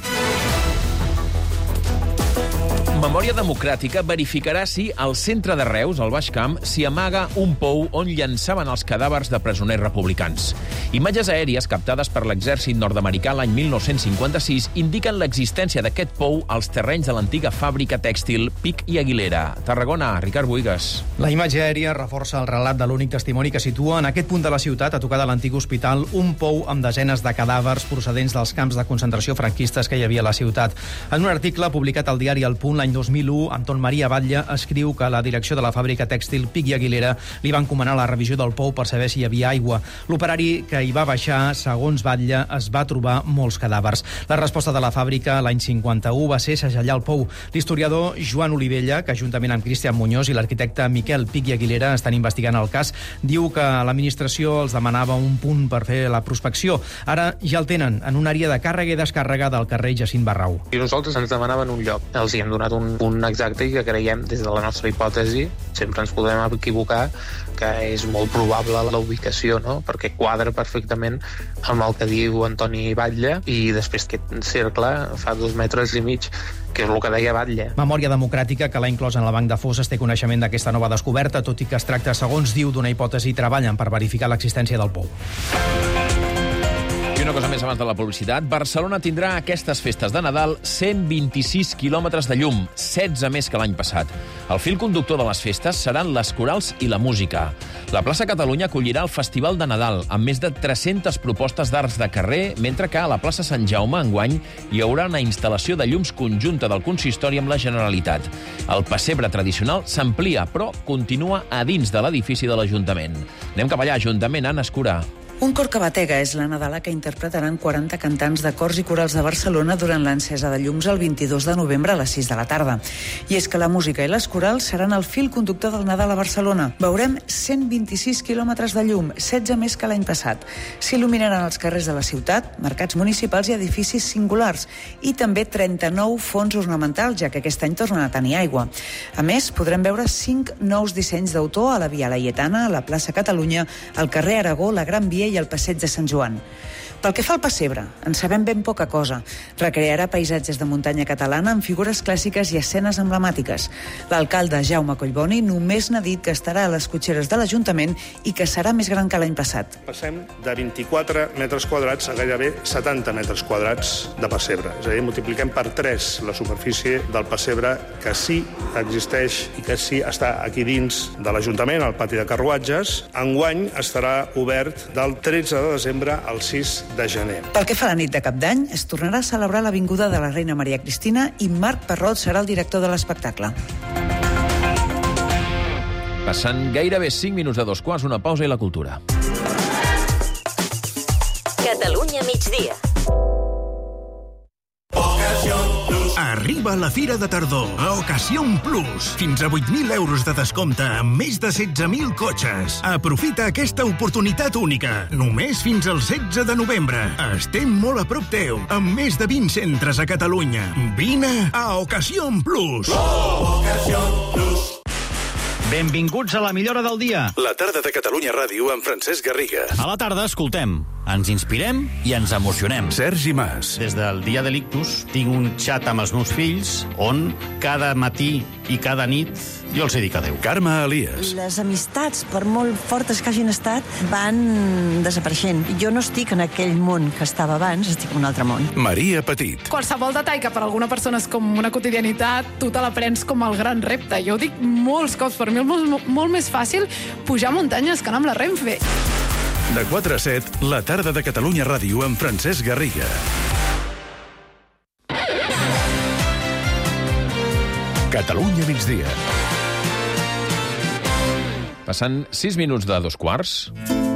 Memòria Democràtica verificarà si al centre de Reus, al Baix Camp, s'hi amaga un pou on llançaven els cadàvers de presoners republicans. Imatges aèries captades per l'exèrcit nord-americà l'any mil nou-cents cinquanta-sis indiquen l'existència d'aquest pou als terrenys de l'antiga fàbrica tèxtil Pic i Aguilera. Tarragona, Ricard Buigas. La imatge aèria reforça el relat de l'únic testimoni que situa en aquest punt de la ciutat, a tocar de l'antic hospital, un pou amb desenes de cadàvers procedents dels camps de concentració franquistes que hi havia a la ciutat. En un article publicat al diari El Punt l'any dos mil u, Anton Maria Batlle escriu que la direcció de la fàbrica tèxtil Pic i Aguilera li va encomanar la revisió del pou per saber si hi havia aigua. L'operari que hi va baixar, segons Batlle, es va trobar molts cadàvers. La resposta de la fàbrica l'any cinquanta-u va ser segellar el pou. L'historiador Joan Olivella, que juntament amb Cristian Muñoz i l'arquitecte Miquel Pic i Aguilera estan investigant el cas, diu que l'administració els demanava un punt per fer la prospecció. Ara ja el tenen, en una àrea de càrrega i descàrrega del carrer Jacint Barrau. I nosaltres ens demanaven un lloc. Els hi hem donat un punt exacte i que creiem, des de la nostra hipòtesi, sempre ens podem equivocar, que és molt probable la ubicació, no? Perquè quadra perfectament amb el que diu Antoni Batlle i després aquest cercle fa dos metres i mig, que és el que deia Batlle. Memòria Democràtica, que l'ha inclòs en la Banc de Fosses, té coneixement d'aquesta nova descoberta, tot i que es tracta, segons diu, d'una hipòtesi i treballen per verificar l'existència del pou. I una cosa més abans de la publicitat. Barcelona tindrà aquestes festes de Nadal cent vint-i-sis quilòmetres de llum, setze més que l'any passat. El fil conductor de les festes seran les corals i la música. La plaça Catalunya acollirà el Festival de Nadal, amb més de tres-centes propostes d'arts de carrer, mentre que a la plaça Sant Jaume, enguany, hi haurà una instal·lació de llums conjunta del consistori amb la Generalitat. El pessebre tradicional s'amplia, però continua a dins de l'edifici de l'Ajuntament. Anem cap allà, Ajuntament, Anna Escura. Un cor que batega és la Nadala que interpretaran quaranta cantants de cors i corals de Barcelona durant l'encesa de llums el vint-i-dos de novembre a les sis de la tarda. I és que la música i les corals seran el fil conductor del Nadal a Barcelona. Veurem cent vint-i-sis quilòmetres de llum, setze més que l'any passat. S'il·luminaran els carrers de la ciutat, mercats municipals i edificis singulars, i també trenta-nou fonts ornamentals, ja que aquest any tornen a tenir aigua. A més, podrem veure cinc nous dissenys d'autor a la Via Laietana, a la plaça Catalunya, al carrer Aragó, la Gran Via i el Passeig de Sant Joan. Pel que fa al pessebre, en sabem ben poca cosa. Recrearà paisatges de muntanya catalana amb figures clàssiques i escenes emblemàtiques. L'alcalde Jaume Collboni només n'ha dit que estarà a les cotxeres de l'Ajuntament i que serà més gran que l'any passat. Passem de vint-i-quatre metres quadrats a gairebé setanta metres quadrats de pessebre. És a dir, multipliquem per tres la superfície del pessebre que sí existeix i que sí està aquí dins de l'Ajuntament, al pati de carruatges. Enguany estarà obert del tretze de desembre al sis de gener. Pel que fa a la nit de Cap d'Any, es tornarà a celebrar la vinguda de la reina Maria Cristina i Marc Parrot serà el director de l'espectacle. Passant gairebé cinc minuts de dos quarts, una pausa i la cultura. Catalunya migdia. Arriba la Fira de Tardor a Ocasión Plus. Fins a vuit mil euros de descompte amb més de setze mil cotxes. Aprofita aquesta oportunitat única. Només fins al setze de novembre. Estem molt a prop teu, amb més de vint centres a Catalunya. Vine a Ocasión Plus. Oh, Ocasión Plus. Benvinguts a la millor hora del dia. La tarda de Catalunya Ràdio amb Francesc Garriga. A la tarda escoltem, ens inspirem i ens emocionem. Sergi Mas. Des del dia de l'ictus tinc un xat amb els meus fills on cada matí i cada nit jo els dic adéu. Carme Elias. Les amistats, per molt fortes que hagin estat, van desapareixent. Jo no estic en aquell món que estava abans, estic en un altre món. Maria Petit. Qualsevol detall que per alguna persona és com una quotidianitat, tu te la prens com el gran repte. Jo ho dic molts cops, per mi és molt, molt més fàcil pujar muntanyes que anar amb la Renfe. De quatre a set, la tarda de Catalunya Ràdio amb Francesc Garriga. Catalunya migdia. Passant sis minuts de dos quarts.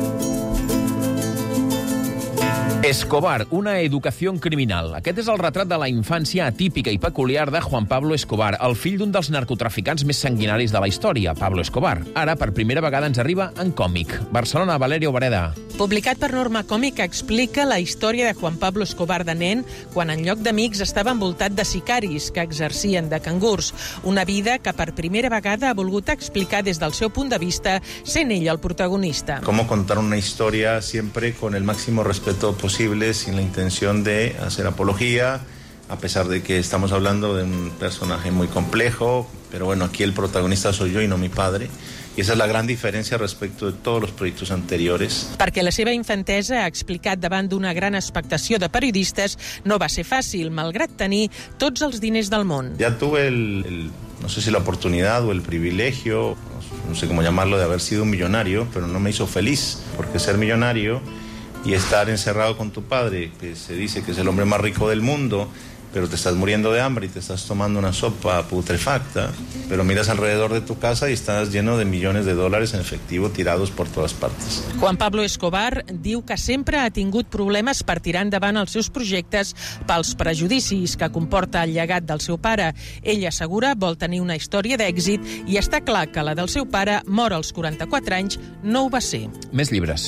Escobar, una educació criminal. Aquest és el retrat de la infància atípica i peculiar de Juan Pablo Escobar, el fill d'un dels narcotraficants més sanguinaris de la història, Pablo Escobar. Ara, per primera vegada, ens arriba en còmic. Barcelona, Valerio Bareda. Publicat per Norma Còmic, explica la història de Juan Pablo Escobar de nen, quan en lloc d'amics estava envoltat de sicaris que exercien de cangurs. Una vida que per primera vegada ha volgut explicar des del seu punt de vista, sent ell el protagonista. Cómo contar una historia siempre con el máximo respeto posible, sin la intención de hacer apología, a pesar de que estamos hablando de un personaje muy complejo, pero bueno, aquí el protagonista soy yo y no mi padre. I esa és la gran diferència respecte de tots els projectes anteriors. Perquè la seva infantesa, ha explicat davant d'una gran expectació de periodistes, no va ser fàcil, malgrat tenir tots els diners del món. Ya tuve el, el no sé si la oportunidad o el privilegio, no sé cómo llamarlo, de haber sido un millonario, pero no me hizo feliz, porque ser millonario y estar encerrado con tu padre, que se dice que es el hombre más rico del mundo, pero te estás muriendo de hambre y te estás tomando una sopa putrefacta, pero miras alrededor de tu casa y estás lleno de millones de dólares en efectivo tirados por todas partes. Juan Pablo Escobar diu que sempre ha tingut problemes per tirar endavant els seus projectes pels prejudicis que comporta el llegat del seu pare. Ell assegura vol tenir una història d'èxit i està clar que la del seu pare, mort als quaranta-quatre anys, no ho va ser. Més llibres.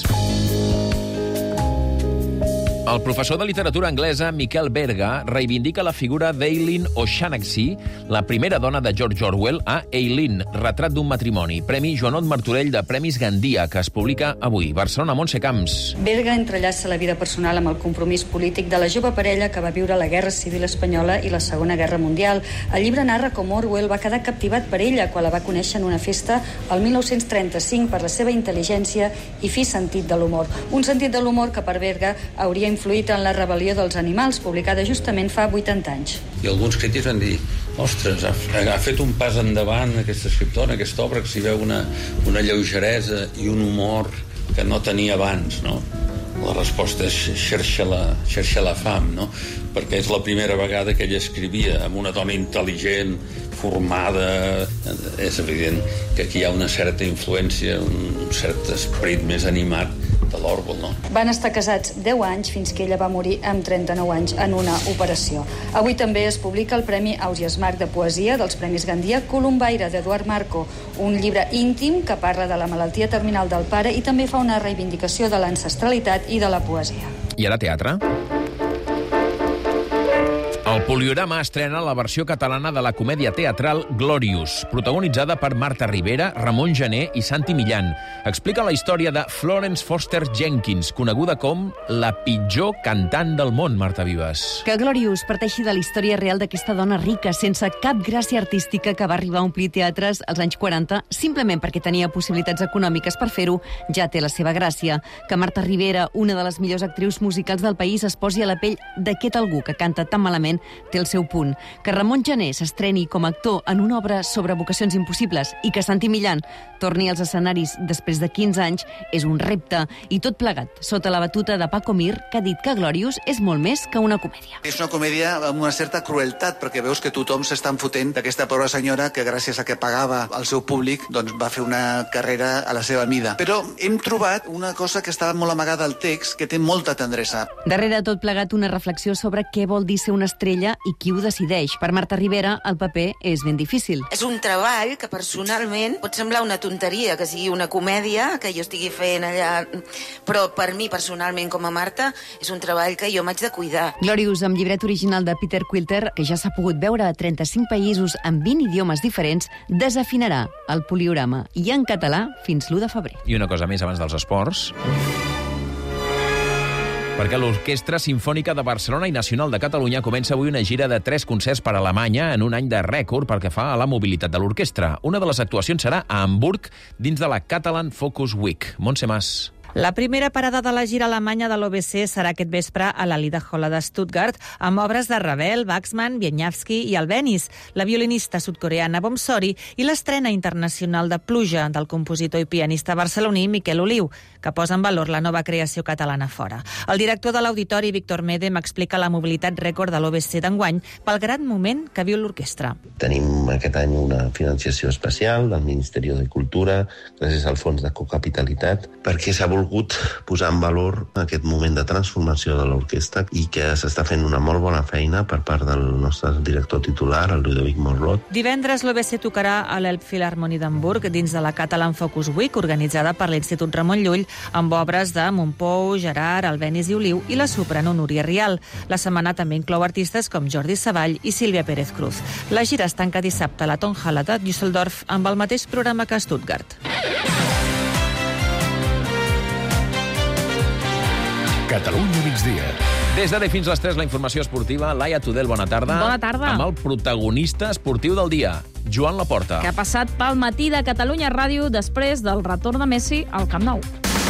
El professor de literatura anglesa Miquel Berga reivindica la figura d'Eileen O'Shaughnessy, la primera dona de George Orwell, a Eileen, retrat d'un matrimoni. Premi Joanot Martorell de Premis Gandia, que es publica avui. Barcelona, Montse Camps. Berga entrellaça la vida personal amb el compromís polític de la jove parella que va viure la Guerra Civil Espanyola i la Segona Guerra Mundial. El llibre narra com Orwell va quedar captivat per ella quan la va conèixer en una festa el mil nou-cents trenta-cinc per la seva intel·ligència i fi sentit de l'humor. Un sentit de l'humor que per Berga hauria influït en la rebel·lió dels animals, publicada justament fa vuitanta anys. I alguns crítics van dir, ostres, ha, ha fet un pas endavant aquesta escriptora, aquesta obra, que s'hi veu una, una lleugeresa i un humor que no tenia abans, no? La resposta és xerxa la, xerxa la fam, no? Perquè és la primera vegada que ella escrivia amb una dona intel·ligent, formada. És evident que aquí hi ha una certa influència, un cert esperit més animat de l'Orwell, no? Van estar casats deu anys fins que ella va morir amb trenta-nou anys en una operació. Avui també es publica el Premi Ausiàs Marc de Poesia dels Premis Gandia, Colombaire, d'Eduard Marco, un llibre íntim que parla de la malaltia terminal del pare i també fa una reivindicació de l'ancestralitat i de la poesia. I ara teatre? El Poliorama estrena la versió catalana de la comèdia teatral Glorious, protagonitzada per Marta Rivera, Ramon Gené i Santi Millán. Explica la història de Florence Foster Jenkins, coneguda com la pitjor cantant del món, Marta Vives. Que Glorious parteixi de la història real d'aquesta dona rica, sense cap gràcia artística, que va arribar a omplir teatres als anys quaranta, simplement perquè tenia possibilitats econòmiques per fer-ho, ja té la seva gràcia. Que Marta Rivera, una de les millors actrius musicals del país, es posi a la pell d'aquest algú que canta tan malament, té el seu punt. Que Ramon Gené s'estreni com a actor en una obra sobre vocacions impossibles i que Santi Millán torni als escenaris després de quinze anys és un repte, i tot plegat sota la batuta de Paco Mir, que ha dit que Glorious és molt més que una comèdia. És una comèdia amb una certa crueltat, perquè veus que tothom s'està enfotent d'aquesta pobra senyora que gràcies a que pagava al seu públic doncs va fer una carrera a la seva mida. Però hem trobat una cosa que estava molt amagada al text, que té molta tendresa. Darrere tot plegat, una reflexió sobre què vol dir ser una estrella i qui ho decideix. Per Marta Rivera, el paper és ben difícil. És un treball que personalment pot semblar una tonteria, que sigui una comèdia que jo estigui fent allà, però per mi personalment com a Marta és un treball que jo m'haig de cuidar. Glorious, amb llibret original de Peter Quilter, que ja s'ha pogut veure a trenta-cinc països amb vint idiomes diferents, desafinarà el Poliorama i en català fins l'u de febrer. I una cosa més abans dels esports. Perquè l'Orquestra Simfònica de Barcelona i Nacional de Catalunya comença avui una gira de tres concerts per a Alemanya en un any de rècord pel que fa a la mobilitat de l'orquestra. Una de les actuacions serà a Hamburg dins de la Catalan Focus Week. Montse Mas. La primera parada de la gira alemanya de l'O B C serà aquest vespre a la Liederhalle de Stuttgart, amb obres de Ravel, Waxman, Wieniawski i Albéniz, la violinista sudcoreana Bomsori i l'estrena internacional de Pluja del compositor i pianista barceloní Miquel Oliu, que posa en valor la nova creació catalana fora. El director de l'Auditori, Víctor Mede, m'explica la mobilitat rècord de l'O B C d'enguany pel gran moment que viu l'orquestra. Tenim aquest any una financiació especial del Ministeri de Cultura, gràcies al Fons de Cocapitalitat, perquè s'ha volgut volgut posar en valor aquest moment de transformació de l'orquestra i que s'està fent una molt bona feina per part del nostre director titular, el Ludovic Morlot. Divendres l'O B C tocarà a l'Elbphilharmonie d'Hamburg dins de la Catalan Focus Week, organitzada per l'Institut Ramon Llull, amb obres de Montpou, Gerard, Albéniz i Oliu i la soprano Núria Rial. La setmana també inclou artistes com Jordi Savall i Sílvia Pérez Cruz. La gira es tanca dissabte a la Tonhalle de Düsseldorf amb el mateix programa que a Stuttgart. Catalunya migdia. Des d'ara fins les tres, la informació esportiva. Laia Tudel, bona tarda. Bona tarda. Amb el protagonista esportiu del dia, Joan Laporta. Que ha passat pel matí de Catalunya Ràdio després del retorn de Messi al Camp Nou.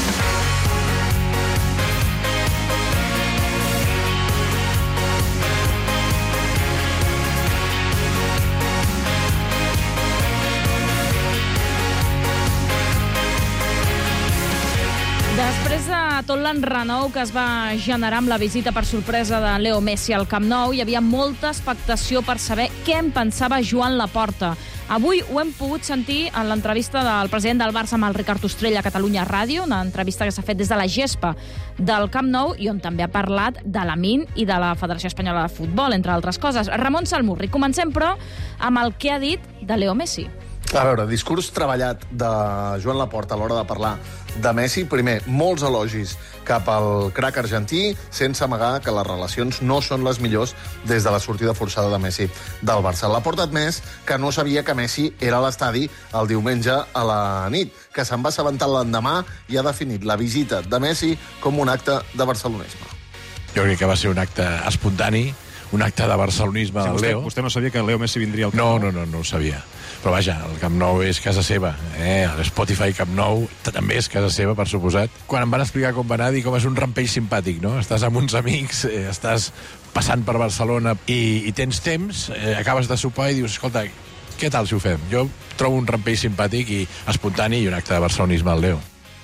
Després de tot l'enrenou que es va generar amb la visita per sorpresa de Leo Messi al Camp Nou, hi havia molta expectació per saber què en pensava Joan Laporta. Avui ho hem pogut sentir en l'entrevista del president del Barça amb el Ricard Ostrell a Catalunya Ràdio, una entrevista que s'ha fet des de la gespa del Camp Nou i on també ha parlat de la M I N i de la Federació Espanyola de Futbol, entre altres coses. Ramon Salmurri, comencem, però, amb el que ha dit de Leo Messi. A veure, discurs treballat de Joan Laporta a l'hora de parlar de Messi. Primer, molts elogis cap al crac argentí, sense amagar que les relacions no són les millors des de la sortida forçada de Messi del Barça. Laporta ha admès que no sabia que Messi era a l'estadi el diumenge a la nit, que se'n va assabentar l'endemà i ha definit la visita de Messi com un acte de barcelonisme. Jo crec que va ser un acte espontani, un acte de barcelonisme sí, del vostè, Leo. Vostè no sabia que Leo Messi vindria al Camp Nou? Nou? No, no, no, no ho sabia. Però vaja, el Camp Nou és casa seva. Eh? L'Spotify Camp Nou també és casa seva, per suposat. Quan em van explicar com va anar, dic, com és un rampell simpàtic, no? Estàs amb uns amics, eh, estàs passant per Barcelona i, i tens temps, eh, acabes de sopar i dius, escolta, què tal si ho fem? Jo trobo un rampell simpàtic i espontani i un acte de barcelonisme al Leo.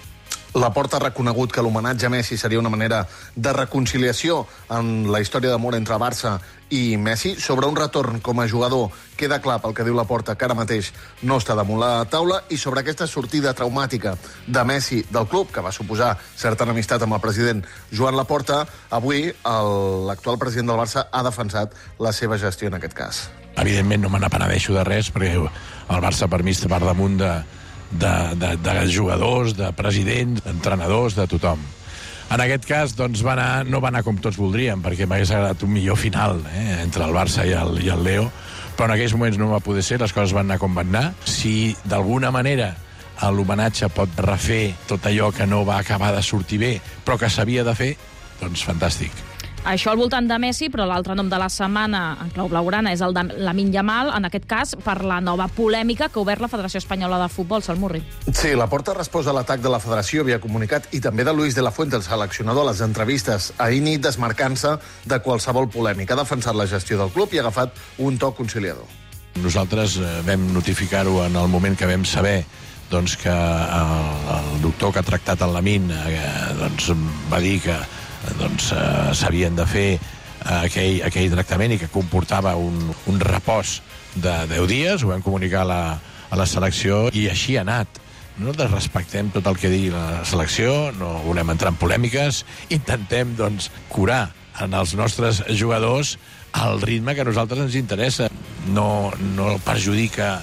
Laporta ha reconegut que l'homenatge a Messi seria una manera de reconciliació en la història d'amor entre Barça i Messi. Sobre un retorn com a jugador, queda clar pel que diu Laporta que ara mateix no està damunt la taula, i sobre aquesta sortida traumàtica de Messi del club, que va suposar certa enemistat amb el president Joan Laporta, avui l'actual president del Barça ha defensat la seva gestió en aquest cas. Evidentment no me n'apenedeixo de res, perquè el Barça per mi està per damunt de De, de, de jugadors, de presidents, d'entrenadors, de tothom. En aquest cas, doncs, va anar, no va anar com tots voldríem, perquè m'hagués agradat un millor final eh, entre el Barça i el, i el Leo, però en aquells moments no va poder ser, les coses van anar com van anar. Si d'alguna manera l'homenatge pot refer tot allò que no va acabar de sortir bé, però que s'havia de fer, doncs fantàstic. Això al voltant de Messi, però l'altre nom de la setmana en clau blaugrana és el de Lamine Yamal, en aquest cas per la nova polèmica que ha obert la Federació Espanyola de Futbol, Salmurri. Sí, Laporta ha respost a l'atac de la Federació, havia comunicat, i també de Luis de la Fuente, el seleccionador, a les entrevistes ahir nit, desmarcant-se de qualsevol polèmica. Ha defensat la gestió del club i ha agafat un to conciliador. Nosaltres vam notificar-ho en el moment que vam saber doncs, que el, el doctor que ha tractat el Lamine eh, doncs, va dir que doncs eh, s'havien de fer eh, aquell, aquell tractament i que comportava un, un repòs de deu dies, ho vam comunicar a la, a la selecció i així ha anat. Nosaltres respectem tot el que digui la selecció, no volem entrar en polèmiques, intentem doncs, curar en els nostres jugadors al ritme que a nosaltres ens interessa. No, no perjudica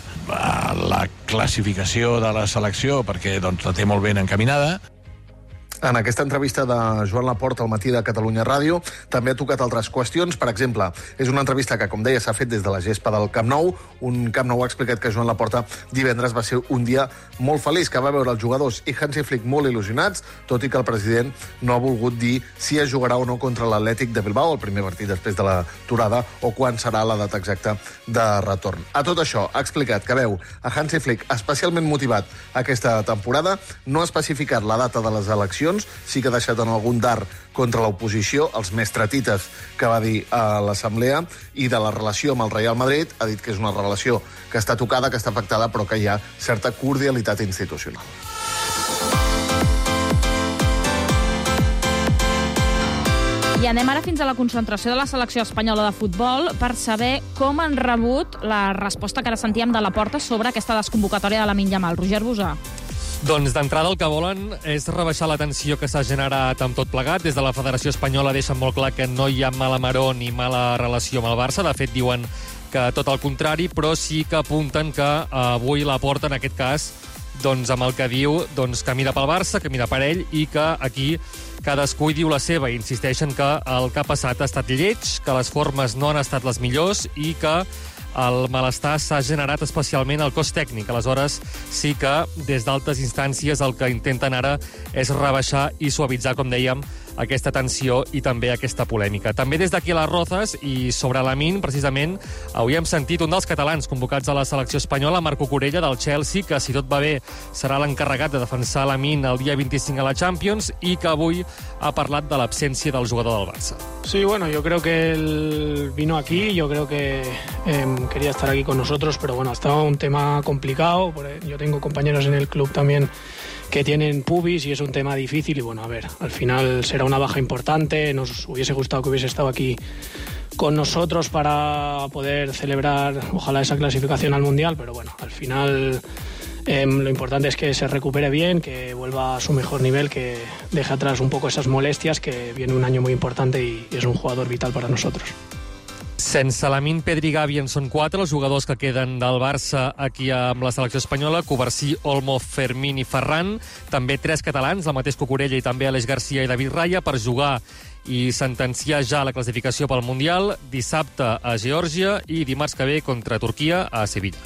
la classificació de la selecció perquè doncs, la té molt ben encaminada. En aquesta entrevista de Joan Laporta al matí de Catalunya Ràdio també ha tocat altres qüestions. Per exemple, és una entrevista que, com deia, s'ha fet des de la gespa del Camp Nou. Un Camp Nou ha explicat que Joan Laporta divendres va ser un dia molt feliç, que va veure els jugadors i Hansi Flick molt il·lusionats, tot i que el president no ha volgut dir si es jugarà o no contra l'Atlètic de Bilbao, el primer partit després de l'aturada, o quan serà la data exacta de retorn. A tot això, ha explicat que veu a Hansi Flick especialment motivat aquesta temporada, no ha especificat la data de les eleccions, sí que ha deixat en algun dard contra l'oposició, els mestratites que va dir a l'Assemblea, i de la relació amb el Real Madrid ha dit que és una relació que està tocada, que està pactada, però que hi ha certa cordialitat institucional. I anem ara fins a la concentració de la selecció espanyola de futbol per saber com han rebut la resposta que ara sentíem de Laporta sobre aquesta desconvocatòria de Lamine Yamal. Roger Busà. Doncs d'entrada el que volen és rebaixar la tensió que s'ha generat amb tot plegat. Des de la Federació Espanyola deixen molt clar que no hi ha mala maror ni mala relació amb el Barça. De fet, diuen que tot el contrari, però sí que apunten que avui Laporta, en aquest cas, doncs amb el que diu, doncs camina pel Barça, camina per ell, i que aquí cadascú hi diu la seva. I insisteixen que el que ha passat ha estat lleig, que les formes no han estat les millors i que el malestar s'ha generat especialment al cos tècnic. Aleshores, sí que des d'altes instàncies el que intenten ara és rebaixar i suavitzar, com dèiem, aquesta tensió i també aquesta polèmica. També des d'aquí a les Rozas, i sobre Lamine, precisament, avui hem sentit un dels catalans convocats a la selecció espanyola, Marco Corella, del Chelsea, que, si tot va bé, serà l'encarregat de defensar Lamine el dia veinticinc a la Champions, i que avui ha parlat de l'absència del jugador del Barça. Sí, bueno, yo creo que él vino aquí, yo creo que eh, quería estar aquí con nosotros, pero bueno, estaba un tema complicado. Yo tengo compañeros en el club también que tienen pubis y es un tema difícil y bueno, a ver, al final será una baja importante. Nos hubiese gustado que hubiese estado aquí con nosotros para poder celebrar, ojalá, esa clasificación al Mundial, pero bueno, al final eh, lo importante es que se recupere bien, que vuelva a su mejor nivel, que deje atrás un poco esas molestias, que viene un año muy importante y, y es un jugador vital para nosotros. Sense Lamine, Pedri i Gavi en són quatre els jugadors que queden del Barça aquí amb la selecció espanyola: Covarsí, Olmo, Fermín i Ferran. També tres catalans, el mateix Cucurella i també Aleix Garcia i David Raya, per jugar i sentenciar ja la classificació pel Mundial dissabte a Geòrgia i dimarts que ve contra Turquia a Sevilla.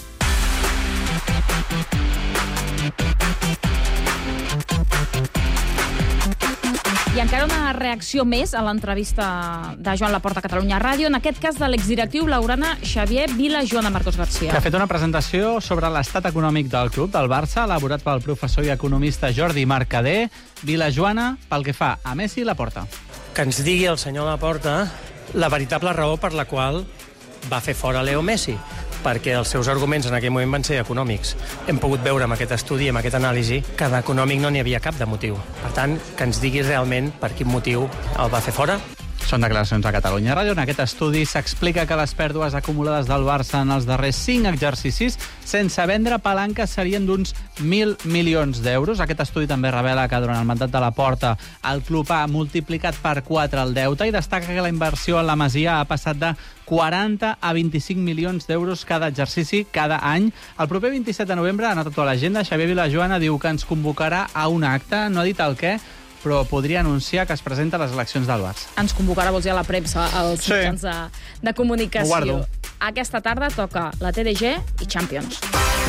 I encara una reacció més a l'entrevista de Joan Laporta a Catalunya Ràdio, en aquest cas de l'exdirectiu blaugrana Xavier Vilajoana Marcos García. Que ha fet una presentació sobre l'estat econòmic del club del Barça, elaborat pel professor i economista Jordi Mercader. Vilajoana, pel que fa a Messi i Laporta. Que ens digui el senyor Laporta la veritable raó per la qual va fer fora Leo Messi. perquè els seus arguments en aquell moment van ser econòmics. Hem pogut veure amb aquest estudi, amb aquest anàlisi, que d'econòmic no n'hi havia cap de motiu. Per tant, que ens digui realment per quin motiu el va fer fora. Són declaracions a Catalunya Ràdio. En aquest estudi s'explica que les pèrdues acumulades del Barça en els darrers cinc exercicis sense vendre palanques serien d'uns mil milions d'euros. Aquest estudi també revela que durant el mandat de Laporta el club ha multiplicat per quatre el deute i destaca que la inversió en la Masia ha passat de quaranta a vint-i-cinc milions d'euros cada exercici, cada any. El proper vint-i-set de novembre, ha anotat a l'agenda, Xavier Vilajoana diu que ens convocarà a un acte, no ha dit el què, però podria anunciar que es presenta a les eleccions del Barça. Ens convocarà, vols dir, a la premsa, als Sí. mitjans de, de comunicació. Ho guardo. Aquesta tarda toca la T D G i Champions.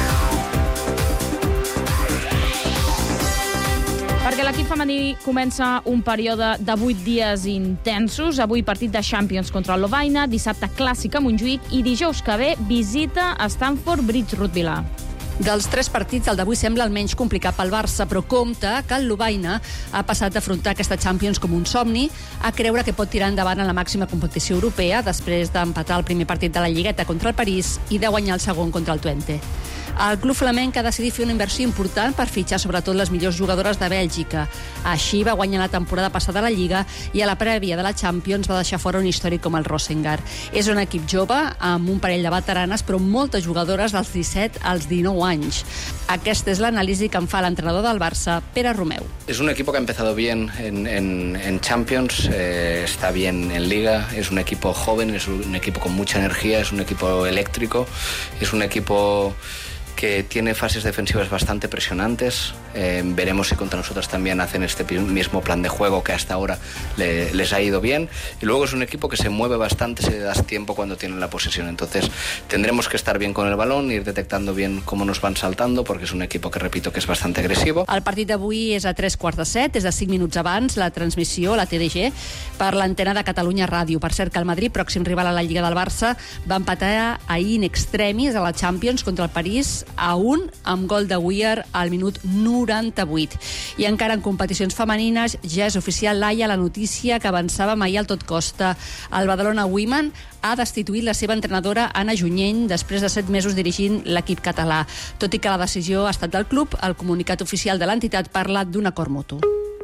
Perquè l'equip femení comença un període de vuit dies intensos. Avui partit de Champions contra el Lovaina, dissabte clàssic a Montjuïc i dijous que ve visita a Stamford Bridge Rotterdam. Dels tres partits, el d'avui sembla el menys complicat pel Barça, però compta que el Lovaina ha passat d'afrontar aquesta Champions com un somni a creure que pot tirar endavant en la màxima competició europea després d'empatar el primer partit de la Lligueta contra el París i de guanyar el segon contra el Twente. El club flamenc ha decidit fer una inversió important per fitxar sobretot les millors jugadores de Bèlgica. Així va guanyar la temporada passada a la Lliga i a la prèvia de la Champions va deixar fora un històric com el Rosengard. És un equip jove amb un parell de veteranes, però moltes jugadores dels disset als dinou anys. Aquesta és l'anàlisi que en fa l'entrenador del Barça, Pere Romeu. Es un equipo que ha empezado bien en, en, en Champions, eh, está bien en Liga, es un equipo joven, es un equipo con mucha energía, es un equipo eléctrico, es un equipo que tiene fases defensivas bastante presionantes. Eh, veremos si contra nosotros también hacen este mismo plan de juego que hasta ahora le, les ha ido bien. Y luego es un equipo que se mueve bastante, se das tiempo cuando tienen la posesión. Entonces tendremos que estar bien con el balón, ir detectando bien cómo nos van saltando, porque es un equipo que, repito, que es bastante agresivo. El partit d'avui és a tres quarts de set, és de cinc minuts abans, la transmissió, la T D G, per l'antena de Catalunya Ràdio. Per cert que el Madrid, pròxim rival a la Lliga del Barça, va empatar ahir in extremis a la Champions contra el París a un amb gol de Weir al minut noranta-vuit. I encara en competicions femenines ja és oficial, Laia, la notícia que avançava ahir al tot costa. El Badalona Women ha destituït la seva entrenadora Anna Junyent després de set mesos dirigint l'equip català. Tot i que la decisió ha estat del club, el comunicat oficial de l'entitat parla d'un acord mutu.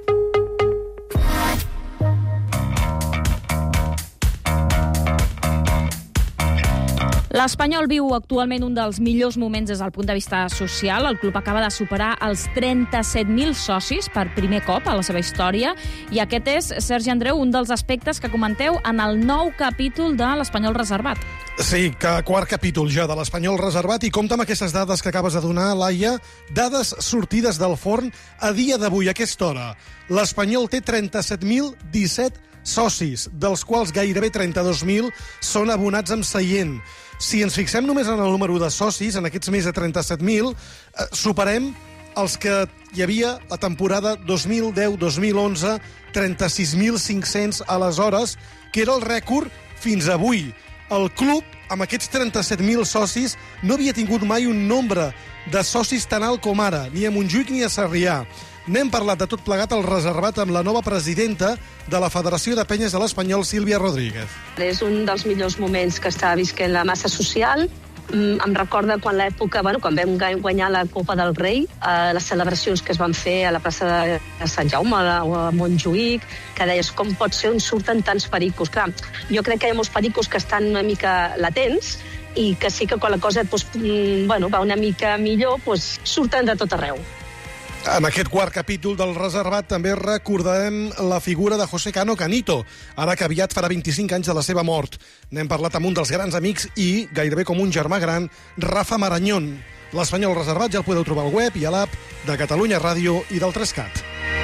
L'Espanyol viu actualment un dels millors moments des del punt de vista social. El club acaba de superar els trenta-set mil socis per primer cop a la seva història i aquest és, Sergi Andreu, un dels aspectes que comenteu en el nou capítol de l'Espanyol Reservat. Sí, que quart capítol ja de l'Espanyol Reservat i compta amb aquestes dades que acabes de donar, Laia, dades sortides del forn a dia d'avui, a aquesta hora. L'Espanyol té trenta-set mil disset socis, dels quals gairebé trenta-dos mil són abonats amb seient. Si ens fixem només en el número de socis, en aquests més de trenta-set mil, eh, superem els que hi havia la temporada dos mil deu dos mil onze, trenta-sis mil cinc-cents aleshores, que era el rècord fins avui. El club, amb aquests trenta-set mil socis, no havia tingut mai un nombre de socis tan alt com ara, ni a Montjuïc ni a Sarrià. N'hem parlat de tot plegat al Reservat amb la nova presidenta de la Federació de Penyes de l'Espanyol, Sílvia Rodríguez. És un dels millors moments que està visquent la massa social. Em recorda quan l'època, bueno, quan vam guanyar la Copa del Rei, eh, les celebracions que es van fer a la plaça de Sant Jaume o a Montjuïc, que deies com pot ser on surten tants pericos. Clar, jo crec que hi ha molts pericos que estan una mica latents i que sí que quan la cosa doncs, bueno, va una mica millor, doncs, surten de tot arreu. En aquest quart capítol del Reservat també recordarem la figura de José Cano Canito, ara que aviat farà vint-i-cinc anys de la seva mort. N'hem parlat amb un dels grans amics i, gairebé com un germà gran, Rafa Marañón. L'Espanyol Reservat ja el podeu trobar al web i a l'app de Catalunya Ràdio i del tres cat.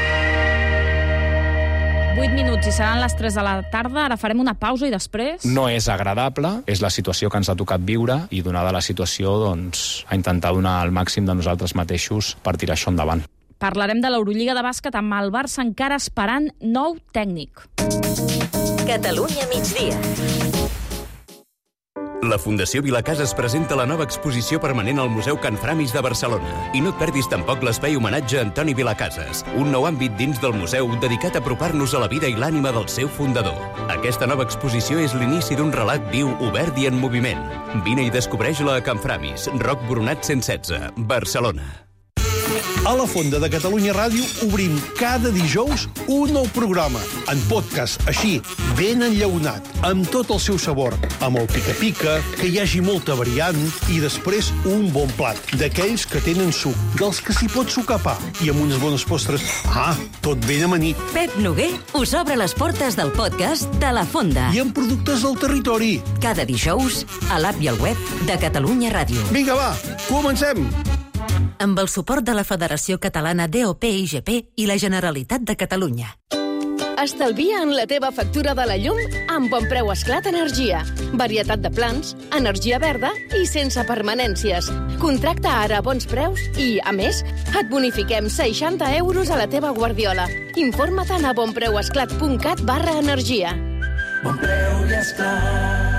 vuit minuts i seran les tres de la tarda. Ara farem una pausa i després... No és agradable, és la situació que ens ha tocat viure i, donada la situació, doncs, a intentar donar el màxim de nosaltres mateixos per tirar això endavant. Parlarem de l'Eurolliga de bàsquet amb el Barça encara esperant nou tècnic. Catalunya migdia. La Fundació Vilacases presenta la nova exposició permanent al Museu Can Framis de Barcelona. I no et perdis tampoc l'espai homenatge a Antoni Vilacases, un nou àmbit dins del museu dedicat a apropar-nos a la vida i l'ànima del seu fundador. Aquesta nova exposició és l'inici d'un relat viu, obert i en moviment. Vine i descobreix-la a Can Framis, Roc Boronat cent setze, Barcelona. A la Fonda de Catalunya Ràdio obrim cada dijous un nou programa, en podcast, així, ben enllaunat, amb tot el seu sabor, amb el pica-pica, que hi hagi molta variant, i després un bon plat, d'aquells que tenen suc, dels que s'hi pot sucar pa, i amb unes bones postres. Ah, tot ben amanit. Pep Noguer us obre les portes del podcast de la Fonda. I amb productes del territori. Cada dijous, a l'app i al web de Catalunya Ràdio. Vinga, va, comencem! Amb el suport de la Federació Catalana D O P I G P i la Generalitat de Catalunya. Estalvia en la teva factura de la llum amb Bon Preu Esclat Energia. Varietat de plans, energia verda i sense permanències. Contracta ara a bons preus i, a més, et bonifiquem seixanta euros a la teva guardiola. Informa't a bonpreuesclat.cat barra energia. Bon Preu i Esclat.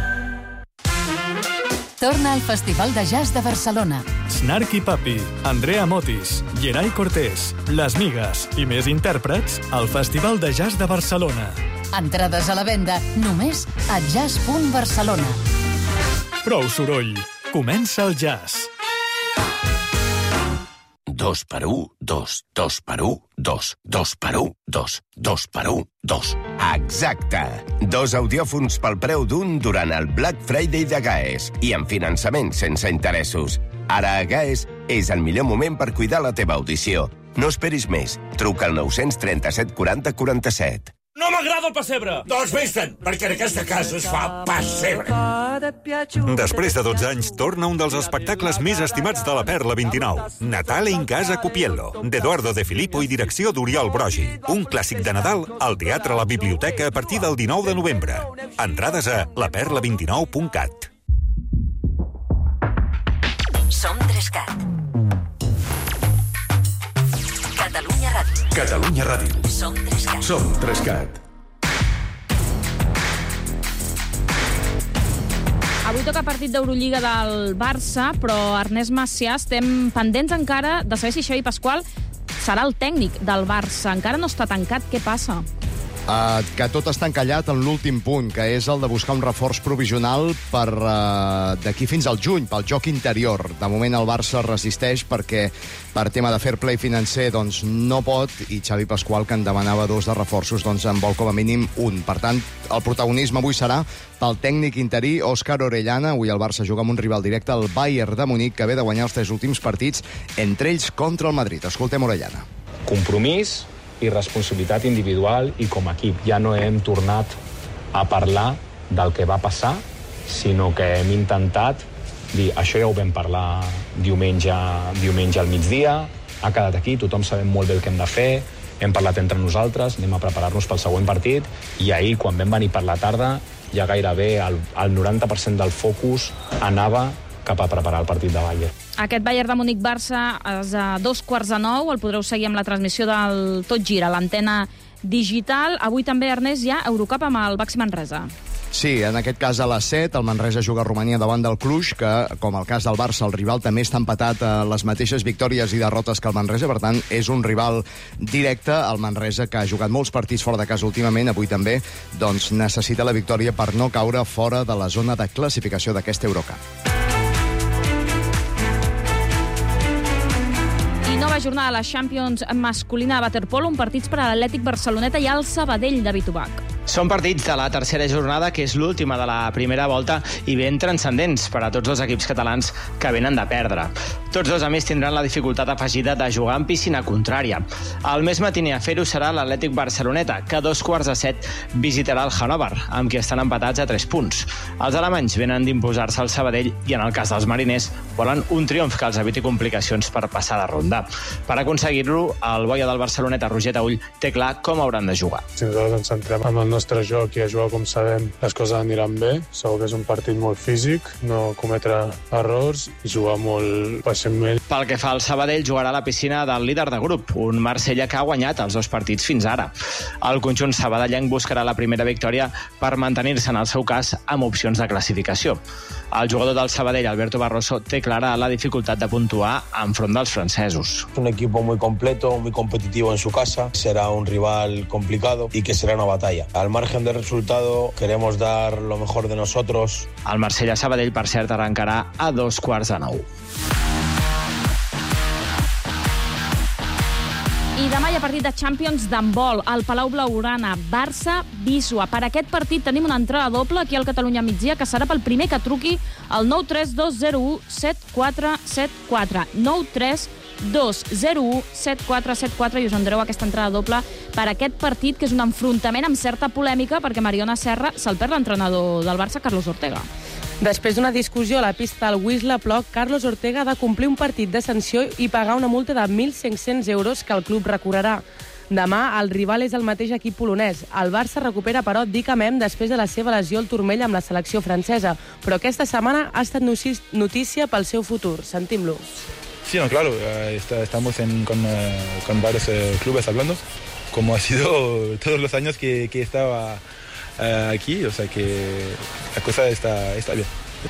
Torna al Festival de Jazz de Barcelona. Snarky Papi, Andrea Motis, Geray Cortés, Les Migues i més intèrprets al Festival de Jazz de Barcelona. Entrades a la venda només a jazz punt barcelona. Prou soroll. Comença el jazz. Dos per un, dos, dos per un, dos, dos per un, dos, dos per un, dos. Exacte. Dos audiòfons pel preu d'un durant el Black Friday de Gaes i amb finançament sense interessos. Ara a Gaes és el millor moment per cuidar la teva audició. No esperis més. Truca al nou trenta-set quaranta quaranta-set. No m'agrada el pessebre! Doncs vés-te'n, perquè en aquesta casa es fa pessebre. Després de dotze anys, torna un dels espectacles més estimats de la Perla vint-i-nou. Natale in casa Cupiello, d'Eduardo De Filippo i direcció d'Oriol Brogi. Un clàssic de Nadal al Teatre La Biblioteca a partir del dinou de novembre. Entrades a la perla vint nou punt cat. Som Trescat. Catalunya Ràdio. Catalunya Ràdio. Som Trescat. Som Trescat. Avui toca partit d'Eurolliga del Barça, però Ernest Macià, estem pendents encara de saber si Xavi Pasqual serà el tècnic del Barça. Encara no està tancat. Què passa? Uh, que tot està encallat en l'últim punt, que és el de buscar un reforç provisional per uh, d'aquí fins al juny, pel joc interior. De moment el Barça resisteix perquè per tema de fair play financer doncs, no pot, i Xavi Pasqual, que en demanava dos de reforços, doncs en vol com a mínim un. Per tant, el protagonisme avui serà pel tècnic interí Òscar Orellana. Avui el Barça juga amb un rival directe, el Bayern de Munic, que ve de guanyar els tres últims partits, entre ells contra el Madrid. Escoltem Orellana. Compromís i responsabilitat individual i com a equip. Ja no hem tornat a parlar del que va passar, sinó que hem intentat dir, això ja ho vam parlar diumenge, diumenge al migdia, ha quedat aquí, tothom sabem molt bé el que hem de fer, hem parlat entre nosaltres, anem a preparar-nos pel següent partit, i ahir, quan vam venir per la tarda, ja gairebé el, el noranta per cent del focus anava cap a preparar el partit de Bayern. Aquest Bayern de Múnich-Barça és a dos quarts de nou. El podreu seguir amb la transmissió del Tot Gira, l'antena digital. Avui també, Ernest, hi ha Eurocup amb el Baxi Manresa. Sí, en aquest cas a les set, el Manresa juga a Romania davant del Cluj, que, com el cas del Barça, el rival també està empatat a les mateixes victòries i derrotes que el Manresa, per tant, és un rival directe. El Manresa, que ha jugat molts partits fora de casa últimament, avui també, doncs necessita la victòria per no caure fora de la zona de classificació d'aquesta Eurocup. Nova jornada de la Champions masculina de waterpolo, un partits per a l'Atlètic Barceloneta i el Sabadell de Bitubac. Són partits de la tercera jornada, que és l'última de la primera volta, i ben transcendents per a tots els equips catalans que venen de perdre. Tots dos, a més, tindran la dificultat afegida de jugar en piscina contrària. El més matiner a fer-ho serà l'Atlètic Barceloneta, que a dos quarts de set visitarà el Hannover, amb qui estan empatats a tres punts. Els alemanys venen d'imposar-se al Sabadell i, en el cas dels mariners, volen un triomf que els eviti complicacions per passar de ronda. Per aconseguir-lo, el boia del Barceloneta, Roger Taüll, té clar com hauran de jugar. Si nosaltres ens centrem en el nostre joc i a jugar com sabem, les coses aniran bé. Segur que és un partit molt físic, no cometre errors i jugar molt pacientment. Pel que fa al Sabadell, jugarà a la piscina del líder de grup, un Marsella que ha guanyat els dos partits fins ara. El conjunt sabadellenc buscarà la primera victòria per mantenir-se, en el seu cas, amb opcions de classificació. El jugador del Sabadell, Alberto Barroso, té clara la dificultat de puntuar enfront dels francesos. Un equipo muy completo, muy competitivo en su casa. Será un rival complicado y que será una batalla. Al margen del resultado, queremos dar lo mejor de nosotros. El Marsella-Sabadell, per cert, arrencarà a dos quarts de nou. I demà hi ha partit de Champions d'handbol al Palau Blaugrana, Barça-Vísua. Per aquest partit tenim una entrada doble aquí al Catalunya Migdia, que serà pel primer que truqui al nou tres dos zero u set quatre set quatre. nou tres dos zero u set quatre set quatre i us endreu aquesta entrada doble per aquest partit, que és un enfrontament amb certa polèmica, perquè Mariona Serra se'l perd l'entrenador del Barça, Carlos Ortega. Després d'una discussió a la pista del Wisla Ploc, Carlos Ortega ha de complir un partit de sanció i pagar una multa de mil cinc-cents euros que el club recorrerà. Demà el rival és el mateix equip polonès. El Barça recupera, però, Dick Amem després de la seva lesió al turmell amb la selecció francesa, però aquesta setmana ha estat notícia pel seu futur. Sentim-lo. Sí, no, claro, está, estamos en, con, uh, con varios uh, clubes hablando, como ha sido todos los años que, que estaba uh, aquí, o sea que la cosa está, está bien.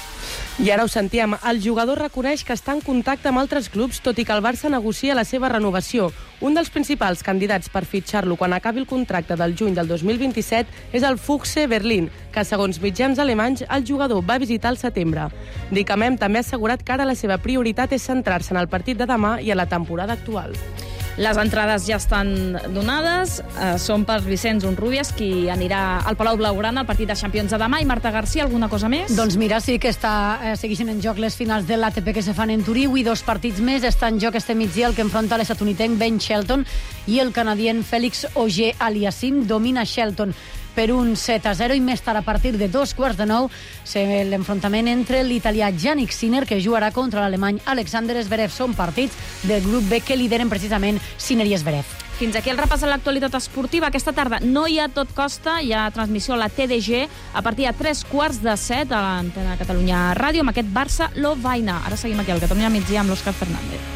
I ara ho sentíem, el jugador reconeix que està en contacte amb altres clubs, tot i que el Barça negocia la seva renovació. Un dels principals candidats per fitxar-lo quan acabi el contracte del juny del dos mil vint-i-set és el Füchse Berlín, que segons mitjans alemanys el jugador va visitar al setembre. Dick Amem també ha assegurat que ara la seva prioritat és centrar-se en el partit de demà i en la temporada actual. Les entrades ja estan donades, eh, són per Vicenç Unrubias, qui anirà al Palau Blaugrana al partit de Champions de demà. I Marta García, alguna cosa més? Doncs mira, sí que està, eh, segueixen en joc les finals de l'A T P que se fan en Turí. Avui dos partits més. Està en joc este migdia el que enfronta l'estatunidenc Ben Shelton i el canadien Félix Auger-Aliassime. Domina Shelton per un set a zero i més tard, a partir de dos quarts de nou, l'enfrontament entre l'italià Jannik Sinner, que jugarà contra l'alemany Alexander Zverev. Són partits del grup B que lideren precisament Sinner i Zverev. Fins aquí el repàs de l'actualitat esportiva. Aquesta tarda no hi ha Tot Costa, hi ha transmissió a la T D G a partir de tres quarts de set a l'antena de Catalunya Ràdio amb aquest Barça-Lovaina. Ara seguim aquí al Catalunya Migdia amb l'Òscar Fernández.